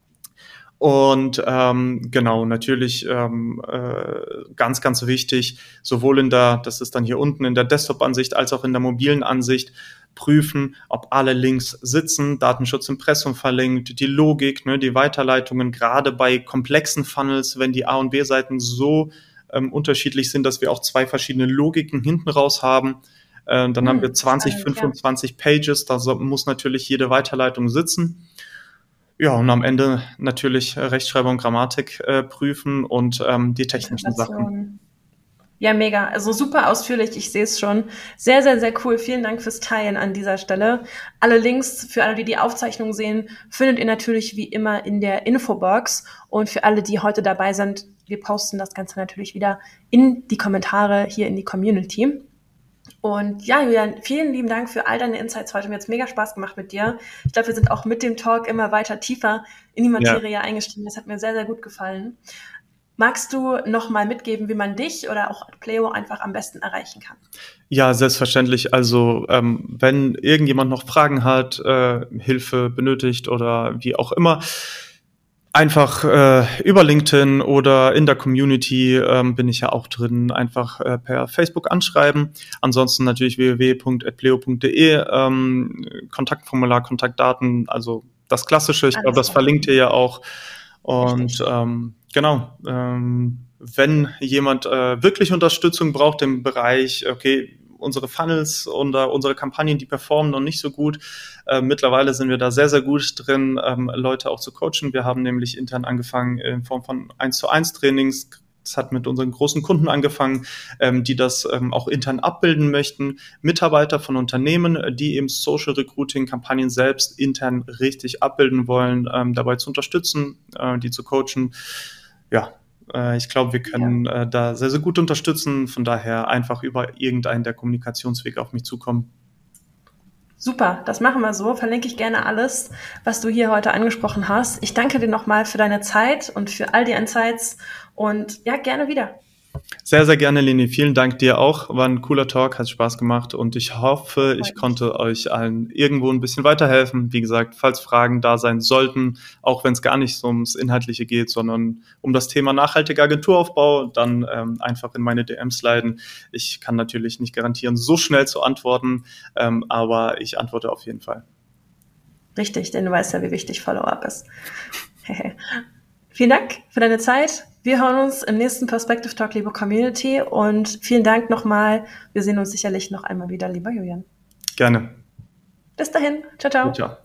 S2: Und ähm, genau, natürlich ähm, äh, ganz, ganz wichtig, sowohl in der, das ist dann hier unten in der Desktop-Ansicht, als auch in der mobilen Ansicht, prüfen, ob alle Links sitzen, Datenschutz, Impressum verlinkt, die Logik, ne, die Weiterleitungen, gerade bei komplexen Funnels, wenn die A- und B-Seiten so ähm, unterschiedlich sind, dass wir auch zwei verschiedene Logiken hinten raus haben. Äh, dann hm, haben wir zwanzig, fünfundzwanzig ja. Pages, da so, muss natürlich jede Weiterleitung sitzen. Ja, und am Ende natürlich Rechtschreibung, Grammatik äh, prüfen und ähm, die technischen Sachen.
S1: Ja, mega. Also super ausführlich, ich sehe es schon. Sehr, sehr, sehr cool. Vielen Dank fürs Teilen an dieser Stelle. Alle Links für alle, die die Aufzeichnung sehen, findet ihr natürlich wie immer in der Infobox. Und für alle, die heute dabei sind, wir posten das Ganze natürlich wieder in die Kommentare hier in die Community. Und ja, Julian, vielen lieben Dank für all deine Insights heute. Mir hat es mega Spaß gemacht mit dir. Ich glaube, wir sind auch mit dem Talk immer weiter tiefer in die Materie ja. eingestiegen. Das hat mir sehr, sehr gut gefallen. Magst du noch mal mitgeben, wie man dich oder auch Adpleo einfach am besten erreichen kann?
S2: Ja, selbstverständlich. Also ähm, wenn irgendjemand noch Fragen hat, äh, Hilfe benötigt oder wie auch immer, einfach äh, über LinkedIn oder in der Community ähm, bin ich ja auch drin, einfach äh, per Facebook anschreiben. Ansonsten natürlich w w w punkt adpleo punkt d e, ähm, Kontaktformular, Kontaktdaten, also das Klassische. Ich glaube, das verlinkt ihr ja auch. Und ähm, genau, ähm, wenn jemand äh, wirklich Unterstützung braucht im Bereich, okay, unsere Funnels und uh, unsere Kampagnen, die performen noch nicht so gut. Äh, mittlerweile sind wir da sehr, sehr gut drin, ähm, Leute auch zu coachen. Wir haben nämlich intern angefangen in Form von eins zu eins Trainings. Das hat mit unseren großen Kunden angefangen, ähm, die das ähm, auch intern abbilden möchten. Mitarbeiter von Unternehmen, die eben Social Recruiting Kampagnen selbst intern richtig abbilden wollen, ähm, dabei zu unterstützen, äh, die zu coachen. Ja, ich glaube, wir können ja. äh, da sehr, sehr gut unterstützen. Von daher einfach über irgendeinen der Kommunikationswege auf mich zukommen.
S1: Super, das machen wir so. Verlinke ich gerne alles, was du hier heute angesprochen hast. Ich danke dir nochmal für deine Zeit und für all die Insights und ja, gerne wieder.
S2: Sehr, sehr gerne, Leni. Vielen Dank dir auch. War ein cooler Talk, hat Spaß gemacht und ich hoffe, ich konnte euch allen irgendwo ein bisschen weiterhelfen. Wie gesagt, falls Fragen da sein sollten, auch wenn es gar nicht so ums Inhaltliche geht, sondern um das Thema nachhaltiger Agenturaufbau, dann ähm, einfach in meine D Ms sliden. Ich kann natürlich nicht garantieren, so schnell zu antworten, ähm, aber ich antworte auf jeden Fall.
S1: Richtig, denn du weißt ja, wie wichtig Follow-up ist. Vielen Dank für deine Zeit. Wir hören uns im nächsten Perspective Talk, liebe Community. Und vielen Dank nochmal. Wir sehen uns sicherlich noch einmal wieder, lieber Julian.
S2: Gerne.
S1: Bis dahin. Ciao, ciao. Ciao.